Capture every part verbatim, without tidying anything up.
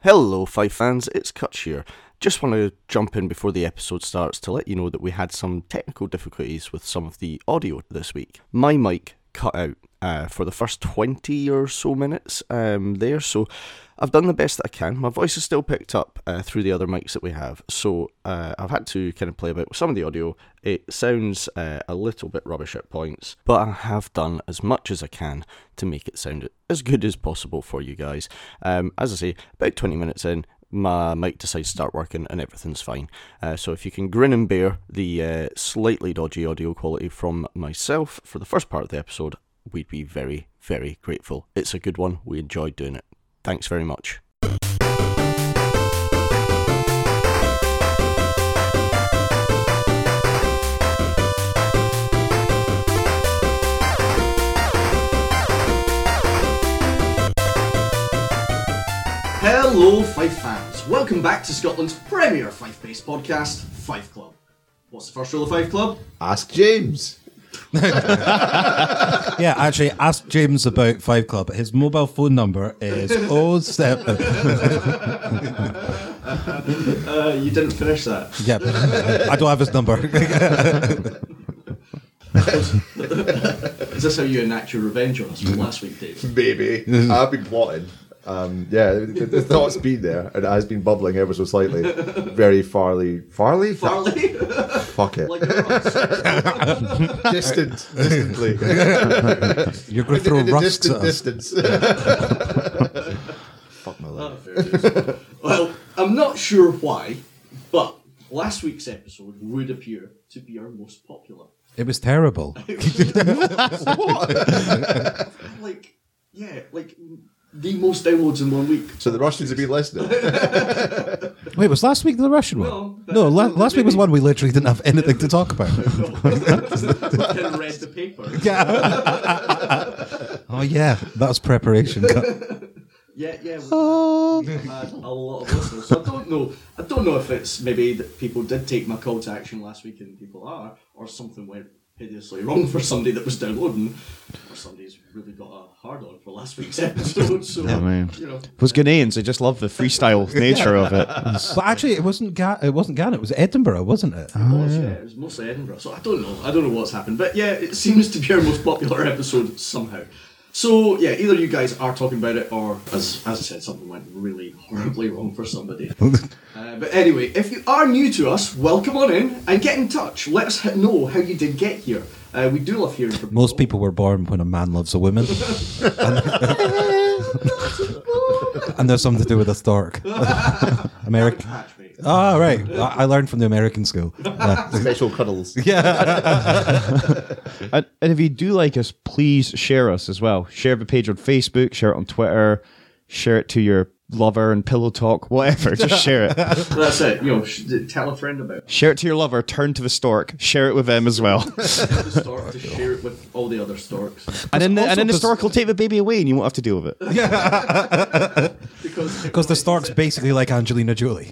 Hello Fife fans, it's Kutch here. Just want to jump in before the episode starts to let you know that we had some technical difficulties with some of the audio this week. My mic cut out uh, for the first twenty or so minutes um, there, so I've done the best that I can. My voice is still picked up uh, through the other mics that we have, so uh, I've had to kind of play about with some of the audio. It sounds uh, a little bit rubbish at points, but I have done as much as I can to make it sound as good as possible for you guys. Um, as I say, about twenty minutes in, my mic decides to start working and everything's fine. Uh, so if you can grin and bear the uh, slightly dodgy audio quality from myself for the first part of the episode, we'd be very, very grateful. It's a good one. We enjoyed doing it. Thanks very much. Hello Fife fans, welcome back to Scotland's premier Fife-based podcast, Fife Club. What's the first rule of Fife Club? Ask James. Yeah, actually, ask James about Five Club. His mobile phone number is oh seven. uh, you didn't finish that. Yeah, I don't have his number. Is this how you enact your revenge on us from last week, Dave? Maybe. I've been plotting. Um, yeah, the, the thought's been there, and it has been bubbling ever so slightly. Very farly. Farly? Farley? Fuck it. Like the Ross. Distant. Distantly. You're going to throw in, in rust distant at us. distance. Fuck my life. Oh, fair dues. Well, I'm not sure why, but last week's episode would appear to be our most popular. It was terrible. What? Like, yeah, like... the most downloads in one week. So the Russians have been listening. Wait, was last week the Russian one? No, no, la- last week was one we literally didn't have anything to talk about. Didn't read the paper. Yeah. Oh yeah, that's preparation. Yeah, yeah. We had a lot of listeners. So I don't know. I don't know if it's maybe that people did take my call to action last week and people are, or something went hideously wrong for somebody that was downloading, or somebody's really got a hard on for last week's episode. So Yeah, man. you know, It was Ghanaians. They just love the freestyle nature of it. But actually, it wasn't Ga- it wasn't Ghana. It was Edinburgh, wasn't it? it was, yeah, it was mostly Edinburgh. So I don't know. I don't know what's happened, but yeah, it seems to be our most popular episode somehow. So yeah, either you guys are talking about it, or as as I said, something went really horribly wrong for somebody. uh, but anyway, if you are new to us, welcome on in and get in touch. Let us h- know how you did get here. Uh, we do love hearing from Most people were born when a man loves a woman. and, and there's something to do with a stork. American. Patch, mate. Ah, right. I I learned from the American school. Yeah. Special cuddles. And, and if you do like us, please share us as well. Share the page on Facebook, share it on Twitter, share it to your lover and pillow talk, whatever. Just share it. That's it. You know, sh- tell a friend about it. Share it to your lover, turn to the stork, share it with them as well. The stork to share it with all the other storks. And then, the, and then the because- stork will take the baby away and you won't have to deal with it. Because Because the stork's basically like Angelina Jolie.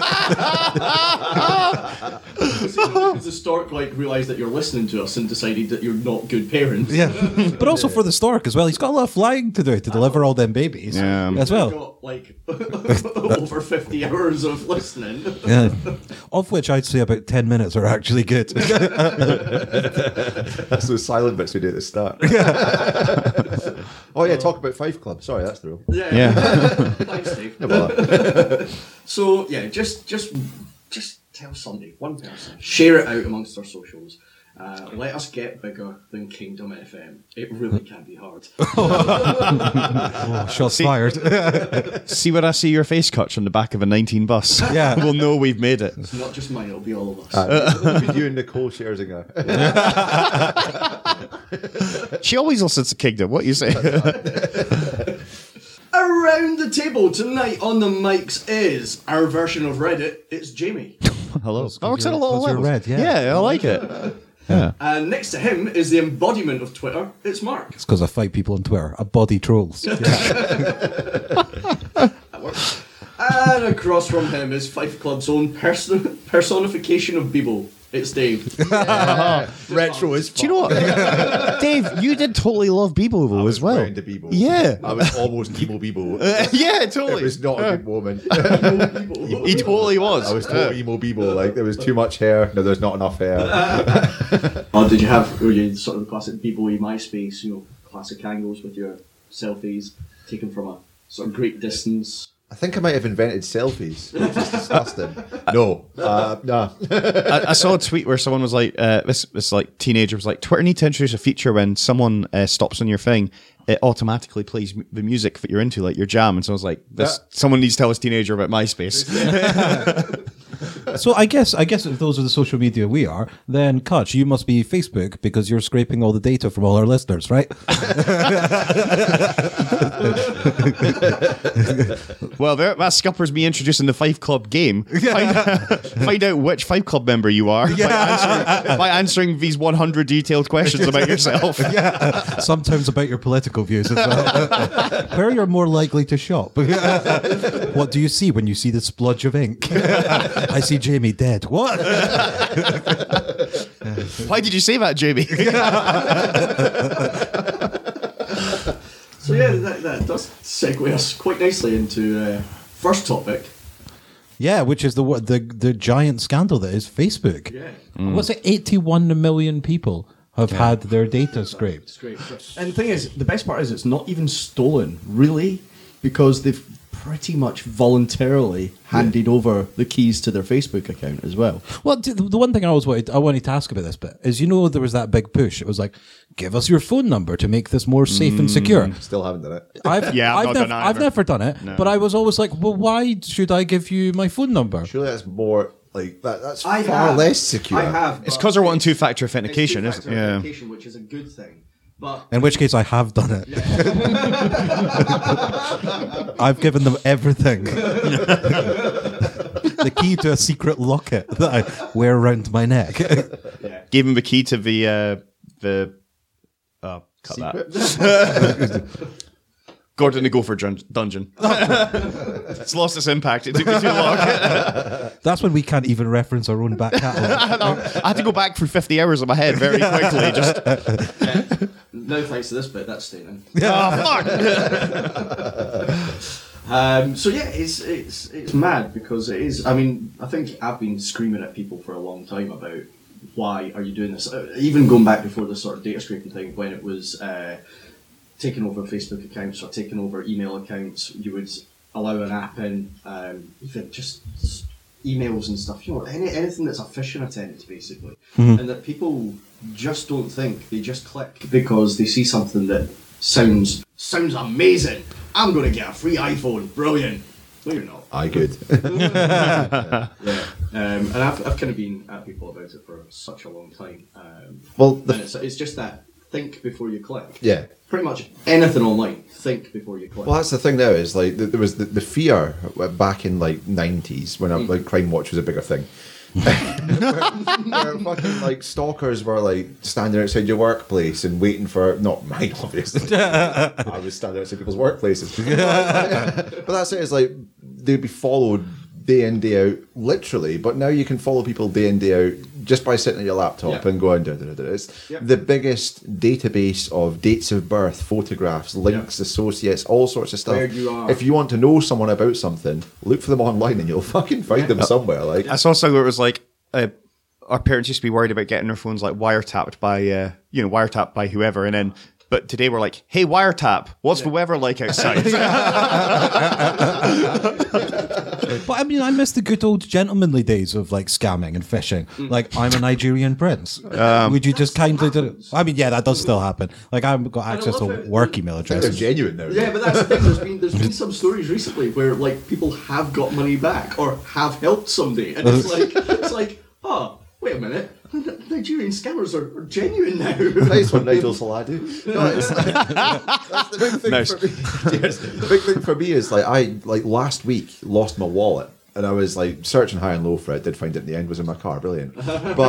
Because the stork like realised that you're listening to us and decided that you're not good parents. Yeah. But also for the stork as well. He's got a lot of flying to do to deliver all them babies Yeah. as well. Got like over fifty hours of listening. Yeah. Of which I'd say about ten minutes are actually good. That's those silent bits we do at the start. Oh yeah, talk about Five Club. Sorry, that's the rule. Yeah. Yeah. Thanks, Dave. No bother. So yeah, just just just tell somebody, one person, share it out amongst our socials. Uh, let us get bigger than Kingdom F M. It really can be hard. Oh, shots fired. See where I see your face, Kutch, on the back of a nineteen bus. Yeah. We'll know we've made it. It's not just mine; it'll be all of us. Uh, you and Nicole Scherzinger. She always listens to Kingdom. What you say? Around the table tonight on the mics is our version of Reddit. It's Jamie. Hello. That's That works you're- at a lot of that's you're levels. red, yeah. yeah, I like it. Yeah. And next to him is the embodiment of Twitter. It's Mark. It's because I fight people on Twitter. I body trolls. That works. And across from him is Fife Club's own person- personification of Bebo. It's Dave. Yeah. Retro is. Do you know what, Dave? You did totally love Bebo though as well. To Bebo. Yeah, I was almost emo Bebo. Uh, yeah, totally. It was not a good moment. He totally was. I was total emo Bebo. Like there was too much hair. No, there's not enough hair. Or did you have were you sort of the classic B-boy MySpace, you know, classic angles with your selfies taken from a sort of great distance? I think I might have invented selfies, which is disgusting. No, uh, nah. I, I saw a tweet where someone was like, uh, this this like teenager was like, Twitter needs to introduce a feature when someone uh, stops on your thing, it automatically plays m- the music that you're into, like your jam. And so I was like, this, Yeah. someone needs to tell this teenager about MySpace. So I guess I guess if those are the social media we are, then Kutch, you must be Facebook because you're scraping all the data from all our listeners, right? Well, there, that scuppers me introducing the Five Club game. Find, find out which Five Club member you are by, answering, by answering these one hundred detailed questions about yourself. Yeah. Sometimes about your political views as well. Where you're more likely to shop. What do you see when you see the spludge of ink? I see Jamie dead. What? Why did you say that, Jamie? So yeah, that, that does segue us quite nicely into uh, first topic. Yeah, which is the what the the giant scandal that is Facebook. Yeah. What's it? eighty-one million people have had their data scraped. It's great. And the thing is, the best part is it's not even stolen, really, because they've pretty much voluntarily handed over the keys to their Facebook account as well. Well, d- the one thing I always wanted, I wanted to ask about this bit is, you know, there was that big push. It was like, give us your phone number to make this more safe and secure. Still haven't done it. I've, Yeah, I've I've, not nev- done it I've either. never done it, but I was always like, well, why should I give you my phone number? Surely that's more like that. That's I far have, less secure. I have. It's but 'cause they're wanting it's- two-factor it's authentication, two-factor isn't it? Yeah. authentication, which is a good thing. But In which case, I have done it. I've given them everything. The key to a secret locket that I wear around my neck. yeah. Gave him the key to the uh, the. Oh, cut that. Gordon the Gopher dun- dungeon. It's lost its impact. It took me too long. That's when we can't even reference our own back catalogue. I had to go back through fifty hours of my head very quickly. Just No thanks to this bit, that's staying in. oh, fuck. Um, so yeah, it's it's it's mad because it is. I mean, I think I've been screaming at people for a long time about why are you doing this. Uh, even going back before this sort of data scraping thing, when it was uh, taking over Facebook accounts or taking over email accounts, you would allow an app in, um, even just s- emails and stuff. You know, any anything that's a phishing attempt, basically, and that people just don't think. They just click because they see something that sounds sounds amazing. I'm going to get a free iPhone. Brilliant. No, you're not. I good. Yeah. Um, and I've, I've kind of been at people about it for such a long time. Um, Well, the and it's, it's just that think before you click. Yeah. Pretty much anything online, think before you click. Well, that's the thing now is like th- there was the, the fear back in like nineties when Mm. like Crime Watch was a bigger thing. where fucking like stalkers were like standing outside your workplace and waiting for not mine obviously. I was standing outside people's workplaces. But that's it. It's like they'd be followed day in day out, literally. But now you can follow people day in day out just by sitting at your laptop Yeah. and going. Da, da, da, da. It's Yep. the biggest database of dates of birth, photographs, links, associates, all sorts of stuff. Where you are. If you want to know someone about something, look for them online and you'll fucking find them somewhere. Like I saw something where it was like, uh, our parents used to be worried about getting their phones like wiretapped by, uh, you know, wiretapped by whoever, and then. But today we're like, hey, wiretap, what's the weather like outside? But I mean, I miss the good old gentlemanly days of like scamming and phishing. Like, I'm a Nigerian prince. Would you just kindly do it? I mean, yeah, that does still happen. Like, I've got access to love it. work email they're addresses. genuine now. Yeah, but that's the thing. There's been there's been some stories recently where like people have got money back or have helped somebody, and it's like it's like, oh, wait a minute, Nigerian scammers are, are genuine now. Nice one, Nigel Saladu. No, it's that's the big thing Nice. for me. Cheers. The big thing for me is like I like last week lost my wallet and I was like searching high and low for it. Did find it in the end. Was in my car. Brilliant. But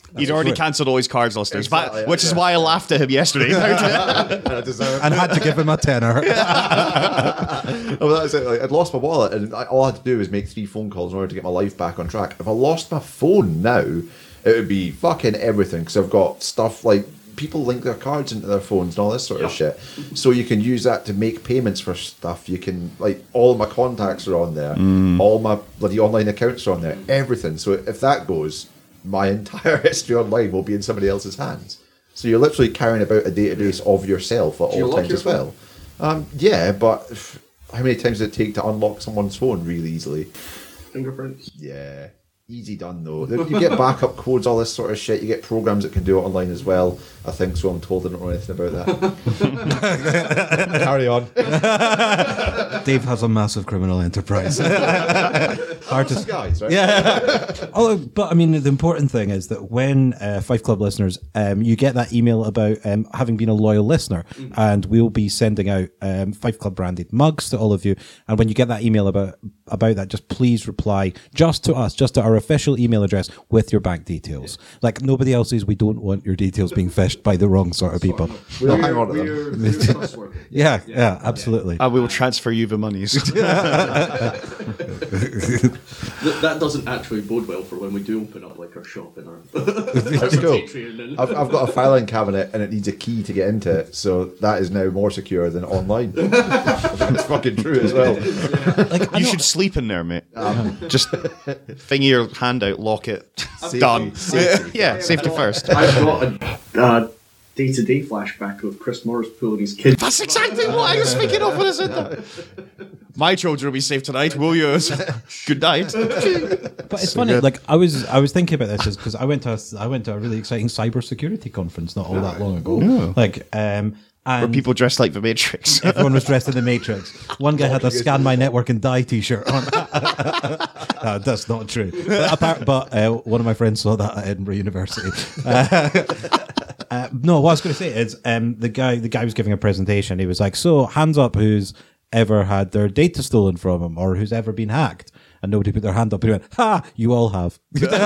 He'd already cancelled all his cards, listeners, but- Exactly, which is yeah. why I laughed at him yesterday. I deserve And had to give him a tenner. Oh, well, that's it. Like, I'd lost my wallet, and I, all I had to do was make three phone calls in order to get my life back on track. If I lost my phone now, it would be fucking everything, because I've got stuff like people link their cards into their phones and all this sort of shit. So you can use that to make payments for stuff. You can, like, all my contacts are on there, all my bloody online accounts are on there, everything. So if that goes, my entire history online will be in somebody else's hands. So you're literally carrying about a database of yourself at Do you all lock times your as well. Um, yeah, but f- how many times does it take to unlock someone's phone really easily? Fingerprints. Yeah, easy done though. You get backup codes, all this sort of shit. You get programs that can do it online as well. I think so. I'm told. I don't know anything about that. Carry on. Dave has a massive criminal enterprise. Hard to Guys, right? Yeah. Oh, but I mean, the important thing is that when uh, Five Club listeners, um, you get that email about um, having been a loyal listener, and we'll be sending out um, Five Club branded mugs to all of you. And when you get that email about about that, just please reply just to us, just to our official email address with your bank details. Like nobody else's. We don't want your details being fished by the wrong sort of people. We'll hang on to them. We're, we're trustworthy. Yeah, yeah, absolutely. I will transfer you the monies. Th- that doesn't actually bode well for when we do open up like our shop in our, our That's cool. Patreon and- I've, I've got a filing cabinet and it needs a key to get into it, so that is now more secure than online. That's fucking true as well. Like, I You know- should sleep in there, mate. Just finger your hand out, lock it. Safety, Done. safety. Yeah, safety first. I've got a uh, day-to-day flashback of Chris Morris pulling his kid. That's exactly what I was thinking of when I said that. My children will be safe tonight, will yours? Good night. But it's funny. Like I was, I was thinking about this because I went to, a, I went to a really exciting cybersecurity conference not all that long ago. Like, um, and Where people dressed like the Matrix. everyone was dressed in the Matrix. One guy had a "Scan My Network and Die" T-shirt on. No, that's not true. But, apart, but uh, one of my friends saw that at Edinburgh University. Uh, uh, no, what I was going to say is um, the guy, the guy was giving a presentation. He was like, "So, hands up, who's ever had their data stolen from him, or who's ever been hacked?" And nobody put their hand up. And he went, "Ha! You all have.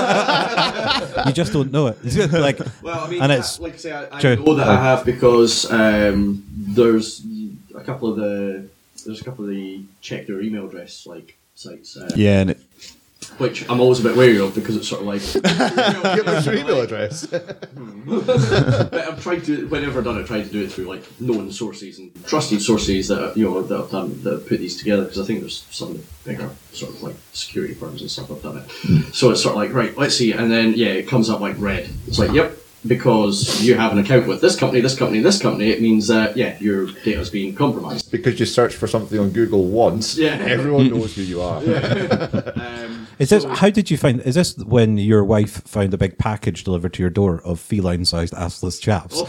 You just don't know it." It's just like, Well, I mean, and uh, it's like I say, I, I true. know that I have because um, there's a couple of the there's a couple of the check their email address like sites, uh, Yeah, and it, which I'm always a bit wary of because it's sort of like. Give us your email address. But I'm trying to, whenever I've done it, try to do it through like known sources and trusted sources that are, you know that have done that have put these together because I think there's some of the bigger sort of like security firms and stuff have done it. So it's sort of like right, let's see, and then yeah, it comes up like red. It's like yep, because you have an account with this company, this company, this company. It means that yeah, your data's being compromised. Because you search for something on Google once, Yeah. everyone knows who you are. Um, Is this how did you find? Is this when your wife found a big package delivered to your door of feline-sized assless chaps,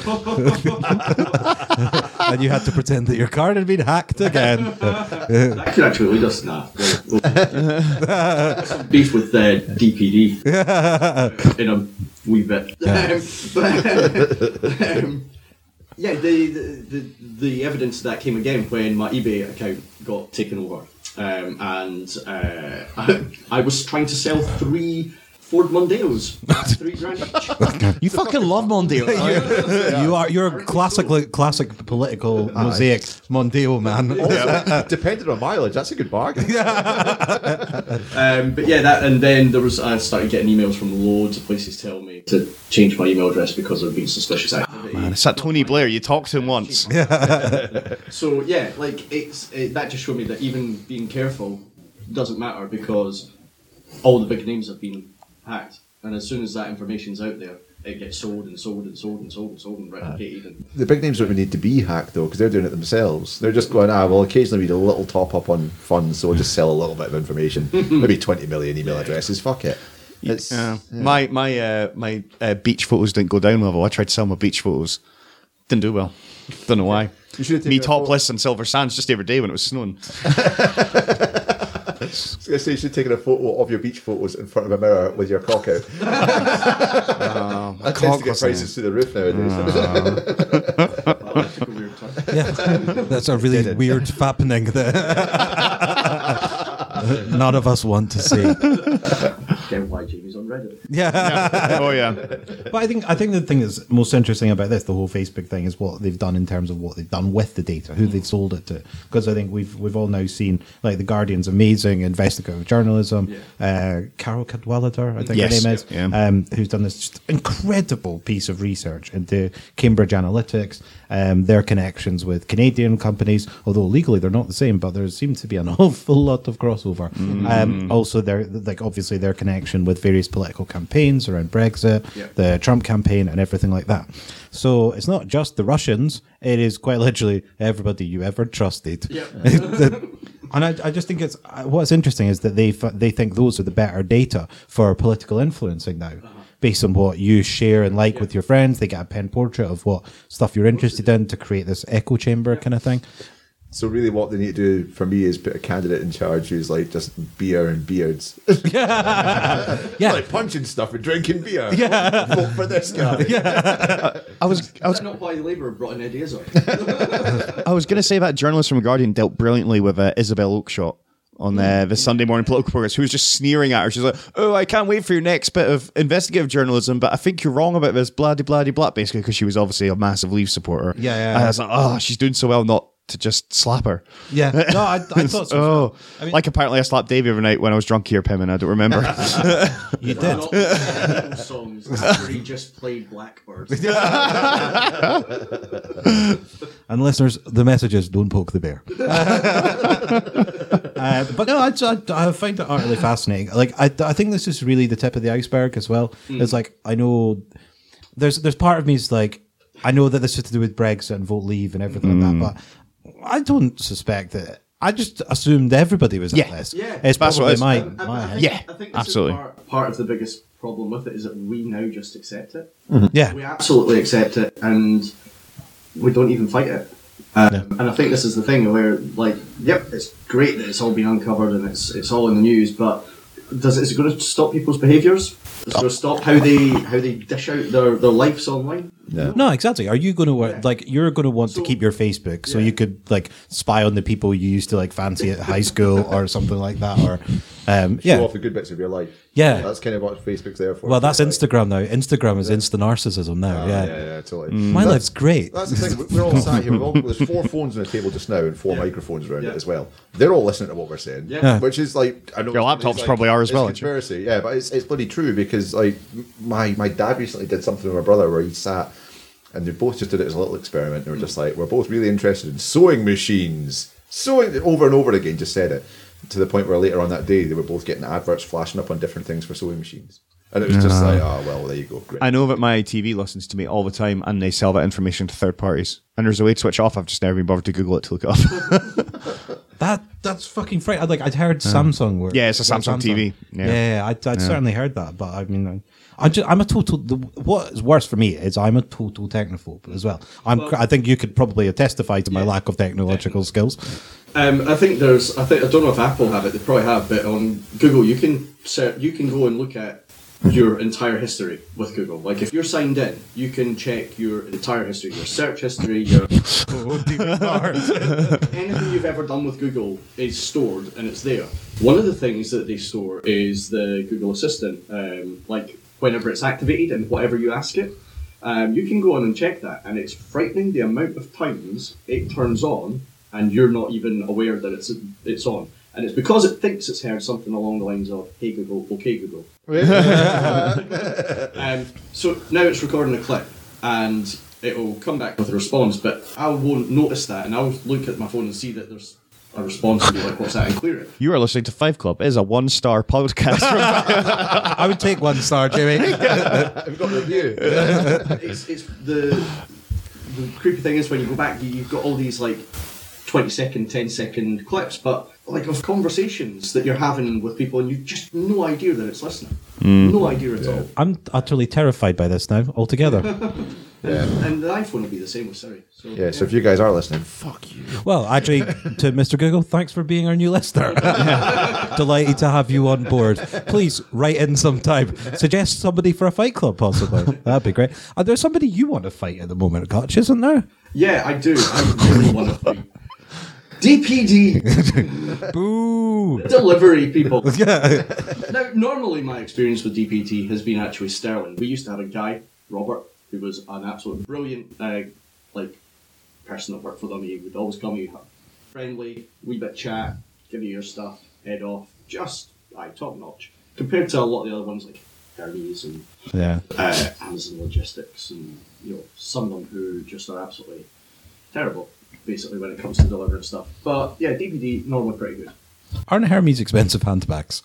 and you had to pretend that your card had been hacked again? that could actually lead us nah. Some beef with uh, D P D in a wee bit. Um, but, um, yeah, the, the the the evidence of that came again when my eBay account got taken over, um, and uh, I, I was trying to sell three Ford Mondeos at three grand each. you fucking love Mondale. You are you're a classic classic political mosaic Mondeo man. Depending on mileage, that's a good bargain. Um, but yeah, that and then there was I started getting emails from loads of places telling me to change my email address because there had been suspicious activity. Man, it's that Tony Blair. You talked to him once. So yeah, like it's it, that just showed me that even being careful doesn't matter because all the big names have been hacked, and as soon as that information's out there, it gets sold and sold and sold and sold and sold and replicated. And The big names don't even need to be hacked though, because they're doing it themselves. They're just going, ah, well, occasionally we need a little top up on funds, so we'll just sell a little bit of information. Maybe twenty million email addresses. Fuck it. It's, Yeah. My my uh, my uh, beach photos didn't go down level. I tried to sell my beach photos. Didn't do well. Don't know why. You should have Me taken a topless on Silver Sands just every day when it was snowing. I was going to say you should have taken a photo of your beach photos in front of a mirror with your cock out. Uh, That tends to get prices through the roof nowadays. well, that took a weird turn. Yeah, that's a really weird fappening that none of us want to see. Get why Jamie's on Reddit. Yeah. Oh yeah. But I think I think the thing that's most interesting about this, the whole Facebook thing, is what they've done in terms of what they've done with the data, who they've sold it to. Because I think we've we've all now seen, like, the Guardian's amazing investigative journalism. Yeah. Uh, Carol Cadwalader, I think Yes. her name is, Yeah. um, who's done this just incredible piece of research into Cambridge Analytics, um, their connections with Canadian companies. Although legally they're not the same, but there seems to be an awful lot of crossover. Um, also, their like obviously their connection with various political campaigns around Brexit, Yeah. the Trump campaign, and everything like that. So it's not just the Russians; it is quite literally everybody you ever trusted. Yeah. And I, I just think it's what's interesting is that they f- they think those are the better data for political influencing now, based on what you share and like with your friends. They get a pen portrait of what stuff you're interested in to create this echo chamber kind of thing. So really what they need to do for me is put a candidate in charge who's like just beer and beards. Yeah, Like punching stuff and drinking beer. Yeah. Vote for this guy. I was I Is was that not why Labour brought in Eddie Izzard? I was going to say that journalist from The Guardian dealt brilliantly with uh, Isabel Oakeshott on uh, the Sunday morning political progress, who was just sneering at her. She's like, "Oh, I can't wait for your next bit of investigative journalism, but I think you're wrong about this, blah de blah de blah." Basically, because she was obviously a massive Leave supporter. Yeah, yeah, And yeah. I was like, "Oh, she's doing so well not to just slap her." yeah. No, I, I thought so. Oh, I mean, like apparently I slapped Davey every night when I was drunk here, Pim, and I don't remember. you Not did. the Beatles songs after he just played Blackbird. And listeners, the message is don't poke the bear. uh, but no, I, I, I find it utterly fascinating. Like, I, I think this is really the tip of the iceberg as well. It's like, I know there's there's part of me is like, I know that this is to do with Brexit and vote leave and everything like that, but I don't suspect that. I just assumed everybody was Yeah. at this. Yeah. It's That's what probably it is. my, And- and my I head. think, Yeah, I think this absolutely. Is part, part of the biggest problem with it is that we now just accept it. Yeah. We absolutely accept it, and we don't even fight it. Um, And I think this is the thing where, like, yep, it's great that it's all been uncovered and it's it's all in the news, but does it, is it going to stop people's behaviours? Is it going to stop how they how they dish out their, their lives online? No. No, exactly. Are you going to like you're going to want So- to keep your Facebook so Yeah. you could like spy on the people you used to like fancy at high school or something like that, or um, Show yeah, off the good bits of your life. Yeah. That's kind of what Facebook's there for. Well, that's Like, Instagram now. Instagram is instant narcissism now. ah, yeah. yeah, yeah, totally. My That's- life's great. That's the thing. We're all sat here. We've all, there's four phones on the table just now and four microphones around Yeah. it as well. They're all listening to what we're saying. Yeah. Which is like, I know Your it's- laptops it's like- probably are as it's well, actually. Conspiracy, yeah, but it's it's bloody true because like my my dad recently did something with my brother where he sat and they both just did it as a little experiment. They were just like, we're both really interested in sewing machines, sewing over and over again. Just said it to the point where later on that day they were both getting adverts flashing up on different things for sewing machines. And it was just like, oh, well, there you go. Great. I know that my T V listens to me all the time, and they sell that information to third parties. And there's a way to switch off. I've just never been bothered to Google it to look it up. That that's fucking frightening. Like I'd heard Samsung were Yeah, it's a Samsung T V. Yeah, Yeah. yeah, I'd, I'd certainly heard that, but I mean, I, I just, I'm a total. The, what is worse for me is I'm a total technophobe as well. I'm. I think you could probably testify to my Yeah. lack of technological skills. Um, I think there's. I think I don't know if Apple have it. They probably have, but on Google you can ser- you can go and look at your entire history with Google. Like if you're signed in, you can check your entire history, your search history, your anything you've ever done with Google is stored and it's there. One of the things that they store is the Google Assistant. Um, like whenever it's activated and whatever you ask it, um, you can go on and check that, and it's frightening the amount of times it turns on and you're not even aware that it's it's on. And it's because it thinks it's heard something along the lines of, "Hey Google, okay Google." um, so now it's recording a clip, and it'll come back with a response, but I won't notice that, and I'll look at my phone and see that there's a response and be like, "What's that?" and clear it. You are listening to Five Club. It is a one-star podcast. I would take one star, Jimmy. We've got a review. It's, it's the the creepy thing is when you go back, you- you've got all these like twenty second, ten second clips, but like of conversations that you're having with people, and you've just no idea that it's listening. No idea at all. I'm utterly terrified by this now altogether. Yeah. And the iPhone will be the same with Siri. So, Yeah, so if you guys are listening, fuck you. Well, actually, to Mister Google, thanks for being our new listener. Delighted to have you on board. Please write in sometime. Suggest somebody for a fight club, possibly. That'd be great. Are there somebody you want to fight at the moment, Gotch, isn't there? Yeah, I do. I really want to fight. D P D Boo! delivery people. Yeah. Now, normally my experience with D P D has been actually sterling. We used to have a guy, Robert, who was an absolute brilliant, uh, like, person that worked for them. He would always come, he'd have friendly, wee bit chat, give you your stuff, head off, just, aye, top notch. Compared to a lot of the other ones like Hermes and Yeah. uh, Amazon Logistics and, you know, some of them who just are absolutely terrible, basically, when it comes to delivering stuff. But yeah, D P D, normally pretty good. Aren't Hermes expensive handbags?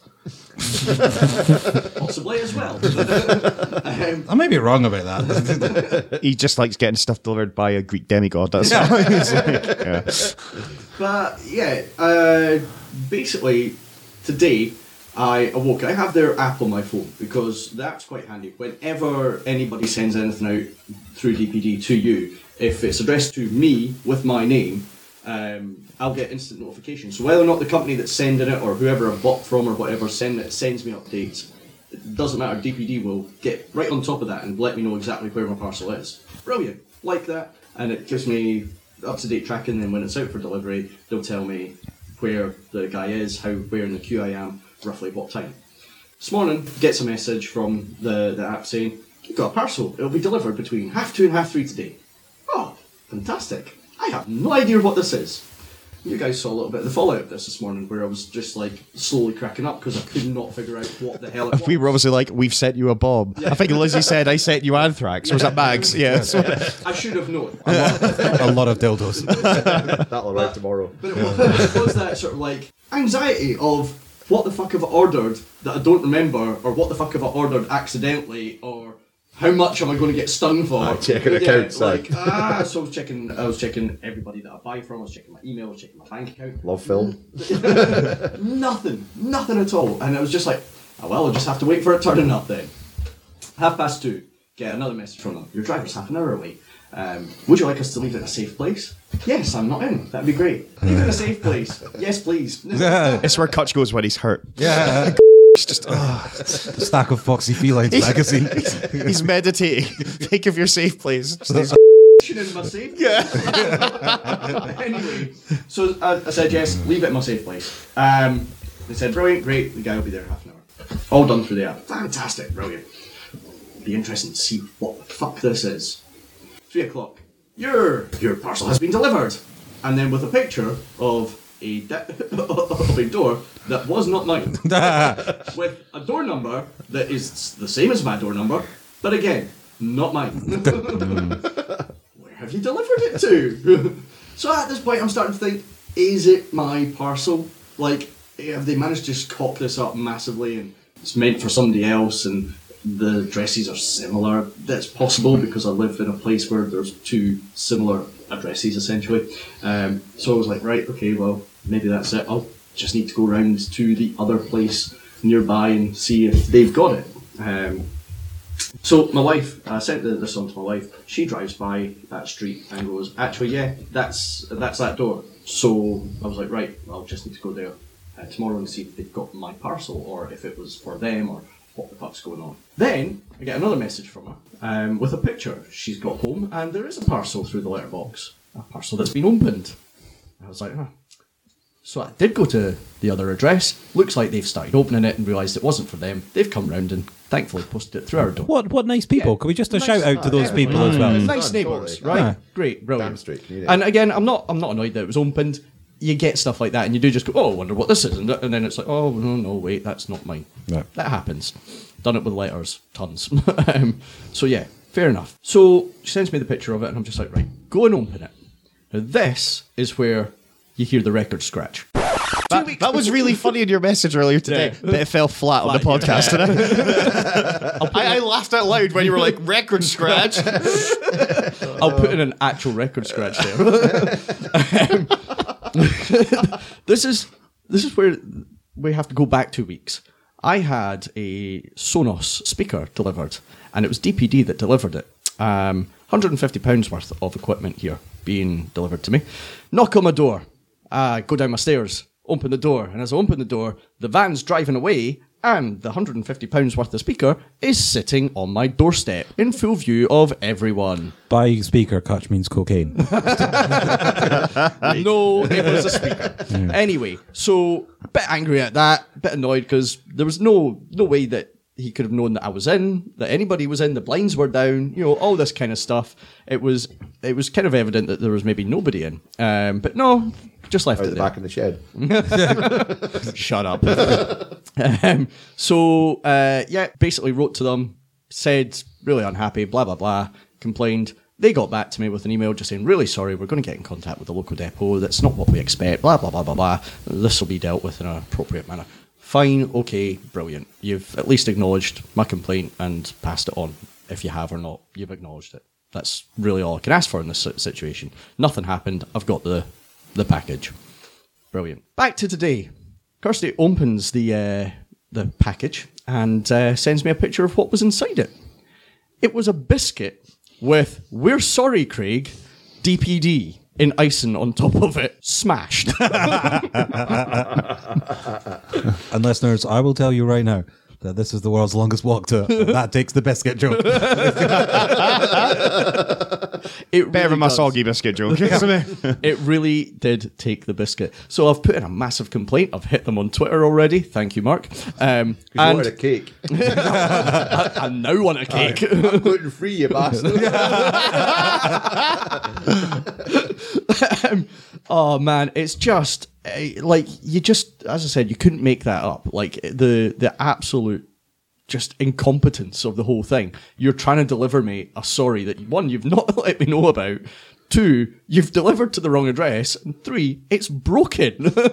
Possibly as well. um, I may be wrong about that. He just likes getting stuff delivered by a Greek demigod. That's all. He's like, yeah. But yeah, uh, basically today I awoke. I have their app on my phone because the app's quite handy. Whenever anybody sends anything out through D P D to you, if it's addressed to me with my name, um, I'll get instant notification. So whether or not the company that's sending it or whoever I bought from or whatever send it sends me updates, it doesn't matter. D P D will get right on top of that and let me know exactly where my parcel is. Brilliant, like that, and it gives me up-to-date tracking. And when it's out for delivery, they'll tell me where the guy is, how where in the queue I am, roughly what time. This morning, gets a message from the, the app saying, you've got a parcel, it'll be delivered between half two and half three today. Oh, fantastic. I have no idea what this is. You guys saw a little bit of the fallout of this this morning where I was just like slowly cracking up because I could not figure out what the hell it was. We were obviously like, we've sent you a bomb. I think Lizzie said, I sent you anthrax. Or was that bags? Yeah. So- I should have known. A lot of dildos. That'll arrive tomorrow. But it was, it was that sort of like anxiety of what the fuck have I ordered that I don't remember, or what the fuck have I ordered accidentally, or how much am I going to get stung for? Ah, checking accounts, like like. ah. So I was checking. I was checking everybody that I buy from. I was checking my email. I was checking my bank account. Love film. Nothing, nothing at all. And I was just like, oh well, I'll just have to wait for it turning up then. Half past two, get another message from them. Your driver's half an hour away. Um, would you like us to leave it in a safe place? Yes, I'm not in. That'd be great. Leave it in a safe place. Yes, please. It's where Kutch goes when he's hurt. Yeah. It's just, oh. A stack of Foxy Felines magazine. He's meditating. Think of your safe place. Just- In my safe. Yeah. Anyway, so I, I said yes, leave it in my safe place. Um, they said brilliant, great. The guy will be there in half an hour. All done through the app. Fantastic, brilliant. Be interesting to see what the fuck this is. Three o'clock. Your your parcel has been delivered, and then with a picture of a de- of a door that was not mine, with a door number that is the same as my door number, but again, not mine. Where have you delivered it to? So at this point, I'm starting to think: is it my parcel? Like, have they managed to just cock this up massively, and it's meant for somebody else, and the addresses are similar? That's possible because I live in a place where there's two similar addresses essentially. Um, so I was like, right, okay, well, maybe that's it. I'll just need to go around to the other place nearby and see if they've got it. Um, so my wife, I sent this on to my wife. She drives by that street and goes, actually, yeah, that's that's that door. So I was like, right, I'll just need to go there uh, tomorrow and see if they've got my parcel or if it was for them or what the fuck's going on. Then I get another message from her um, with a picture. She's got home and there is a parcel through the letterbox, a parcel that's been opened. I was like, huh. So I did go to the other address. Looks like they've started opening it and realised it wasn't for them. They've come round and thankfully posted it through our door. What what nice people. Yeah. Can we just a Nice. shout out to those Yeah. people as well? Nice Mm. neighbours, Totally. right? Yeah. Great, brilliant. Damn straight community. And again, I'm not I'm not annoyed that it was opened. You get stuff like that and you do just go, oh, I wonder what this is. And, th- and then it's like, oh, no, no, wait, that's not mine. No. That happens. Done it with letters, tons. um, so yeah, fair enough. So she sends me the picture of it and I'm just like, right, go and open it. Now this is where you hear the record scratch. That, that was really funny in your message earlier today, Yeah. but it fell flat, on the Flat, podcast today. I, I laughed out loud when you were like, record scratch. I'll put in an actual record scratch there. Um, this is this is where we have to go back two weeks. I had a Sonos speaker delivered, and it was D P D that delivered it. Um, one hundred fifty pounds worth of equipment here being delivered to me. Knock on my door. I go down my stairs, open the door, and as I open the door, the van's driving away, And the one hundred fifty pounds worth of speaker is sitting on my doorstep in full view of everyone. By speaker, Kutch means cocaine. No, it was a speaker. Anyway, so a bit angry at that, a bit annoyed because there was no no way that he could have known that I was in, that anybody was in, the blinds were down, you know, all this kind of stuff. It was it was kind of evident that there was maybe nobody in. Um, but no, just left Out it the there. back in the shed. Shut up. um, so, uh, yeah, basically wrote to them, said, really unhappy, blah, blah, blah, complained. They got back to me with an email just saying, really sorry, we're going to get in contact with the local depot. That's not what we expect, blah, blah, blah, blah, blah. This will be dealt with in an appropriate manner. Fine, okay, brilliant. You've at least acknowledged my complaint and passed it on. If you have or not, you've acknowledged it. That's really all I can ask for in this situation. Nothing happened. I've got the the package. Brilliant. Back to today. Kirsty opens the uh, the package and uh, sends me a picture of what was inside it. It was a biscuit with "We're sorry, Craig," D P D in icing on top of it, smashed. And listeners, I will tell you right now that this is the world's longest walk to and that takes the biscuit joke. It Better than my does. soggy biscuit joke. isn't it? It really did take the biscuit. So I've put in a massive complaint. I've hit them on Twitter already. Thank you, Mark. Um, You and wanted a cake. I, I now want a cake. I'm gluten free, you bastard. um, oh man, it's just uh, like you just, as I said, you couldn't make that up. Like the the absolute just incompetence of the whole thing. You're trying to deliver me a sorry that one, you've not let me know about. Two, you've delivered to the wrong address. And three, it's broken.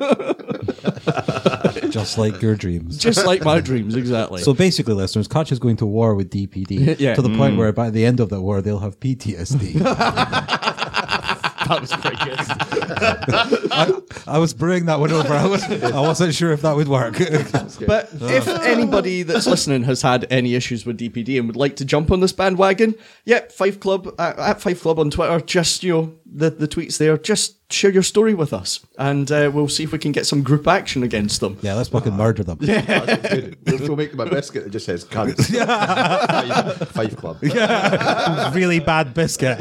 Just like your dreams. Just like my dreams, exactly. So basically, listeners, Kutch is going to war with D P D Yeah. to the point where by the end of that war, they'll have P T S D. that was pretty good. I, I was bringing that one over. I, was, I wasn't sure if that would work. But if anybody that's listening has had any issues with D P D and would like to jump on this bandwagon, yep, Five Club, uh, at Five Club on Twitter, just, you know, the, the tweets there, just share your story with us and uh, we'll see if we can get some group action against them. Yeah, let's fucking murder them. That's good. We'll go make them a biscuit that just says cunts. Five, five club. Really bad biscuit.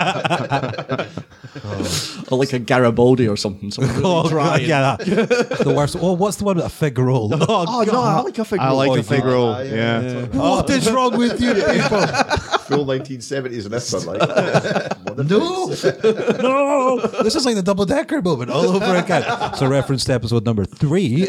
Or like a Garibaldi or something. something really Oh, dry. yeah, that. The worst. Oh, what's the one with a fig roll? Oh, Oh, no, I like a fig I roll. like Oh, a fig roll. Ah, Yeah. yeah. what is wrong with you people? Full nineteen seventies in this one, like. No, no, this is like the double decker moment all over again. So, reference to episode number three.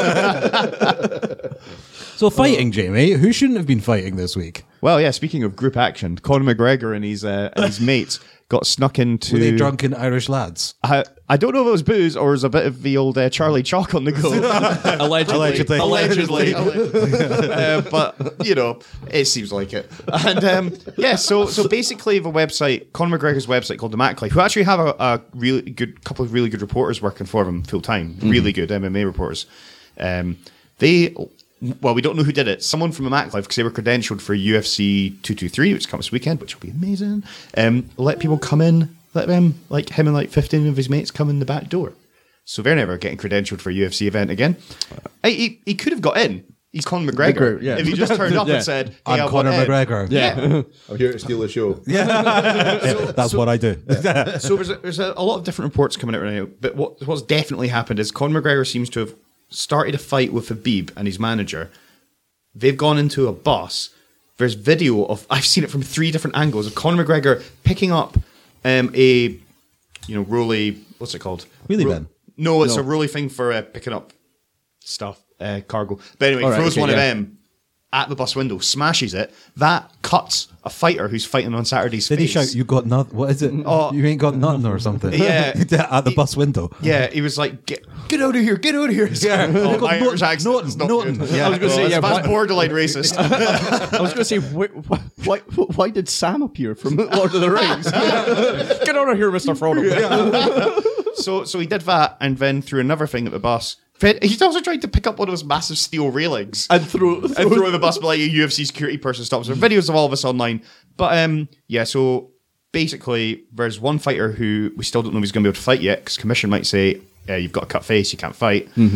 So, fighting, Jamie. Who shouldn't have been fighting this week? Well, yeah, speaking of group action, Conor McGregor and his, uh, and his mates got snuck into... Were they drunken Irish lads? I, I don't know if it was booze or it was a bit of the old uh, Charlie Chalk on the go. Allegedly. Allegedly. Allegedly. uh, but, you know, it seems like it. And, um, yeah, so so basically the website, Conor McGregor's website called The Mac Life, who actually have a, a really good couple of really good reporters working for them full-time, mm-hmm. really good M M A reporters. Um, they... Well, we don't know who did it. Someone from the Mac Life, because they were credentialed for U F C two twenty-three, which comes this weekend, which will be amazing. Um, let people come in, let them, like him and like fifteen of his mates come in the back door. So they're never getting credentialed for a U F C event again. Uh, he, he could have got in. He's Conor McGregor. McGregor, yeah. If he just turned up Yeah. and said, hey, I'm I Conor want in. McGregor. Yeah. I'm here to steal the show. Yeah, that's what I do. So there's, a, there's a, a lot of different reports coming out right now, but what, what's definitely happened is Conor McGregor seems to have started a fight with Habib and his manager. They've gone into a bus. There's video of, I've seen it from three different angles, of Conor McGregor picking up um, a, you know, rolly, what's it called? Wheelie Ro- bin? No, it's No. a rolly thing for uh, picking up stuff, uh, cargo. But anyway, All right, throws okay, one yeah. of them at the bus window, smashes it. That cuts a fighter who's fighting on Saturday's Did he face. shout, you got nothing? What is it? Oh. You ain't got nothing or something? Yeah. At the bus window. Yeah, he was like, get, get out of here, get out of here. Yeah. Oh, Got my no- Irish accent nothing, is not nothing. good. Yeah. I was gonna say, That's- yeah, that's why- borderline racist. I was going to say, why, why, why did Sam appear from Lord of the Rings? Get out of here, Mister Frodo. so so he did that and then threw another thing at the bus. Then he's also tried to pick up one of those massive steel railings And throw, and throw the bus, but like a U F C security person stops. There are videos of all of this online. But um, yeah, so basically there's one fighter who we still don't know if he's going to be able to fight yet because commission might say, uh, you've got a cut face, you can't fight. Mm-hmm.